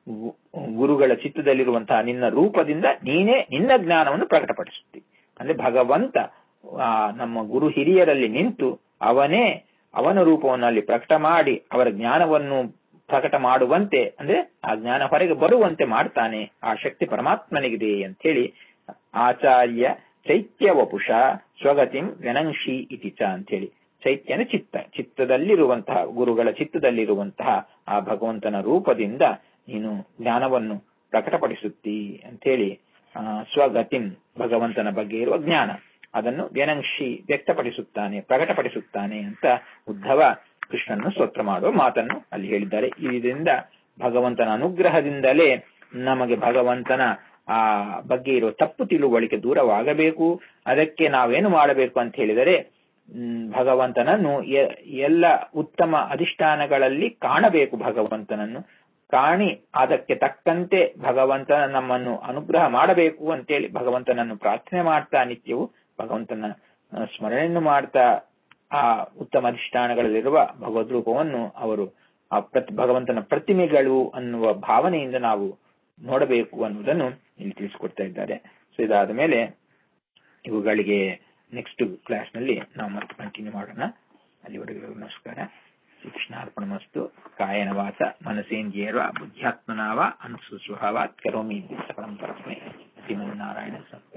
ಗುರುಗಳ ಚಿತ್ತದಲ್ಲಿರುವಂತಹ ನಿನ್ನ ರೂಪದಿಂದ ನೀನೇ ನಿನ್ನ ಜ್ಞಾನವನ್ನು ಪ್ರಕಟಪಡಿಸುತ್ತಿ. ಅಂದ್ರೆ ಭಗವಂತ ಆ ನಮ್ಮ ಗುರು ಹಿರಿಯರಲ್ಲಿ ನಿಂತು ಅವನೇ ಅವನ ರೂಪವನ್ನು ಅಲ್ಲಿ ಪ್ರಕಟ ಮಾಡಿ ಅವರ ಜ್ಞಾನವನ್ನು ಪ್ರಕಟ ಮಾಡುವಂತೆ, ಅಂದ್ರೆ ಆ ಜ್ಞಾನ ಹೊರಗೆ ಬರುವಂತೆ ಮಾಡ್ತಾನೆ. ಆ ಶಕ್ತಿ ಪರಮಾತ್ಮನಿಗಿದೆ ಅಂತ ಹೇಳಿ ಆಚಾರ್ಯ ಚೈತ್ಯ ವಪುಷ ಸ್ವಗತಿಂ ವ್ಯನಂಶಿ ಇತಿಚ ಅಂತ ಹೇಳಿ, ಚೈತ್ಯನ ಚಿತ್ತ, ಚಿತ್ತದಲ್ಲಿರುವಂತಹ ಗುರುಗಳ ಚಿತ್ತದಲ್ಲಿರುವಂತಹ ಆ ಭಗವಂತನ ರೂಪದಿಂದ ನೀನು ಜ್ಞಾನವನ್ನು ಪ್ರಕಟಪಡಿಸುತ್ತೀ ಅಂತೇಳಿ ಆ ಸ್ವಗತಿಂ ಭಗವಂತನ ಬಗ್ಗೆ ಇರುವ ಜ್ಞಾನ ಅದನ್ನು ವ್ಯನಂಶಿ ವ್ಯಕ್ತಪಡಿಸುತ್ತಾನೆ, ಪ್ರಕಟಪಡಿಸುತ್ತಾನೆ ಅಂತ ಉದ್ಧವ ಕೃಷ್ಣನ್ನು ಸ್ತೋತ್ರ ಮಾಡುವ ಮಾತನ್ನು ಅಲ್ಲಿ ಹೇಳಿದ್ದಾರೆ. ಇದರಿಂದ ಭಗವಂತನ ಅನುಗ್ರಹದಿಂದಲೇ ನಮಗೆ ಭಗವಂತನ ಆ ಬಗ್ಗೆ ಇರುವ ತಪ್ಪು ತಿಳುವಳಿಕೆ ದೂರವಾಗಬೇಕು. ಅದಕ್ಕೆ ನಾವೇನು ಮಾಡಬೇಕು ಅಂತ ಹೇಳಿದರೆ, ಭಗವಂತನನ್ನು ಎಲ್ಲ ಉತ್ತಮ ಅಧಿಷ್ಠಾನಗಳಲ್ಲಿ ಕಾಣಬೇಕು. ಭಗವಂತನನ್ನು ಕಾಣಿ ಅದಕ್ಕೆ ತಕ್ಕಂತೆ ಭಗವಂತನ ನಮ್ಮನ್ನು ಅನುಗ್ರಹ ಮಾಡಬೇಕು ಅಂತೇಳಿ ಭಗವಂತನನ್ನು ಪ್ರಾರ್ಥನೆ ಮಾಡ್ತಾ ನಿತ್ಯವು ಭಗವಂತನ ಸ್ಮರಣೆಯನ್ನು ಮಾಡ್ತಾ ಆ ಉತ್ತಮ ಅಧಿಷ್ಠಾನಗಳಲ್ಲಿರುವ ಭಗವದ್ ರೂಪವನ್ನು ಅವರು ಆ ಪ್ರತಿ ಭಗವಂತನ ಪ್ರತಿಮೆಗಳು ಅನ್ನುವ ಭಾವನೆಯಿಂದ ನಾವು ನೋಡಬೇಕು ಅನ್ನುವುದನ್ನು ಇಲ್ಲಿ ತಿಳಿಸಿಕೊಡ್ತಾ ಇದ್ದಾರೆ. ಸೊ ಇದಾದ ಮೇಲೆ ಇವುಗಳಿಗೆ ನೆಕ್ಸ್ಟ್ ಕ್ಲಾಸ್ ನಲ್ಲಿ ನಾವು ಮತ್ತೆ ಕಂಟಿನ್ಯೂ ಮಾಡೋಣ. ಅಲ್ಲಿವರೆಗೂ ನಮಸ್ಕಾರ. ಶ್ರೀಕೃಷ್ಣಾರ್ಪಣಮಸ್ತು. ಕಾಯನ ವಾಸ ಮನಸೇಂದ್ರಿಯರ್ವ ಬುದ್ಧ್ಯಾತ್ಮನಾವ ಅನುಸುಸ್ವಭಾವಾತ್ ಕರೋಮಿ ಸಕಲಂ ಪರಸ್ಮೈ ಶ್ರೀಮನ್ನಾರಾಯಣ.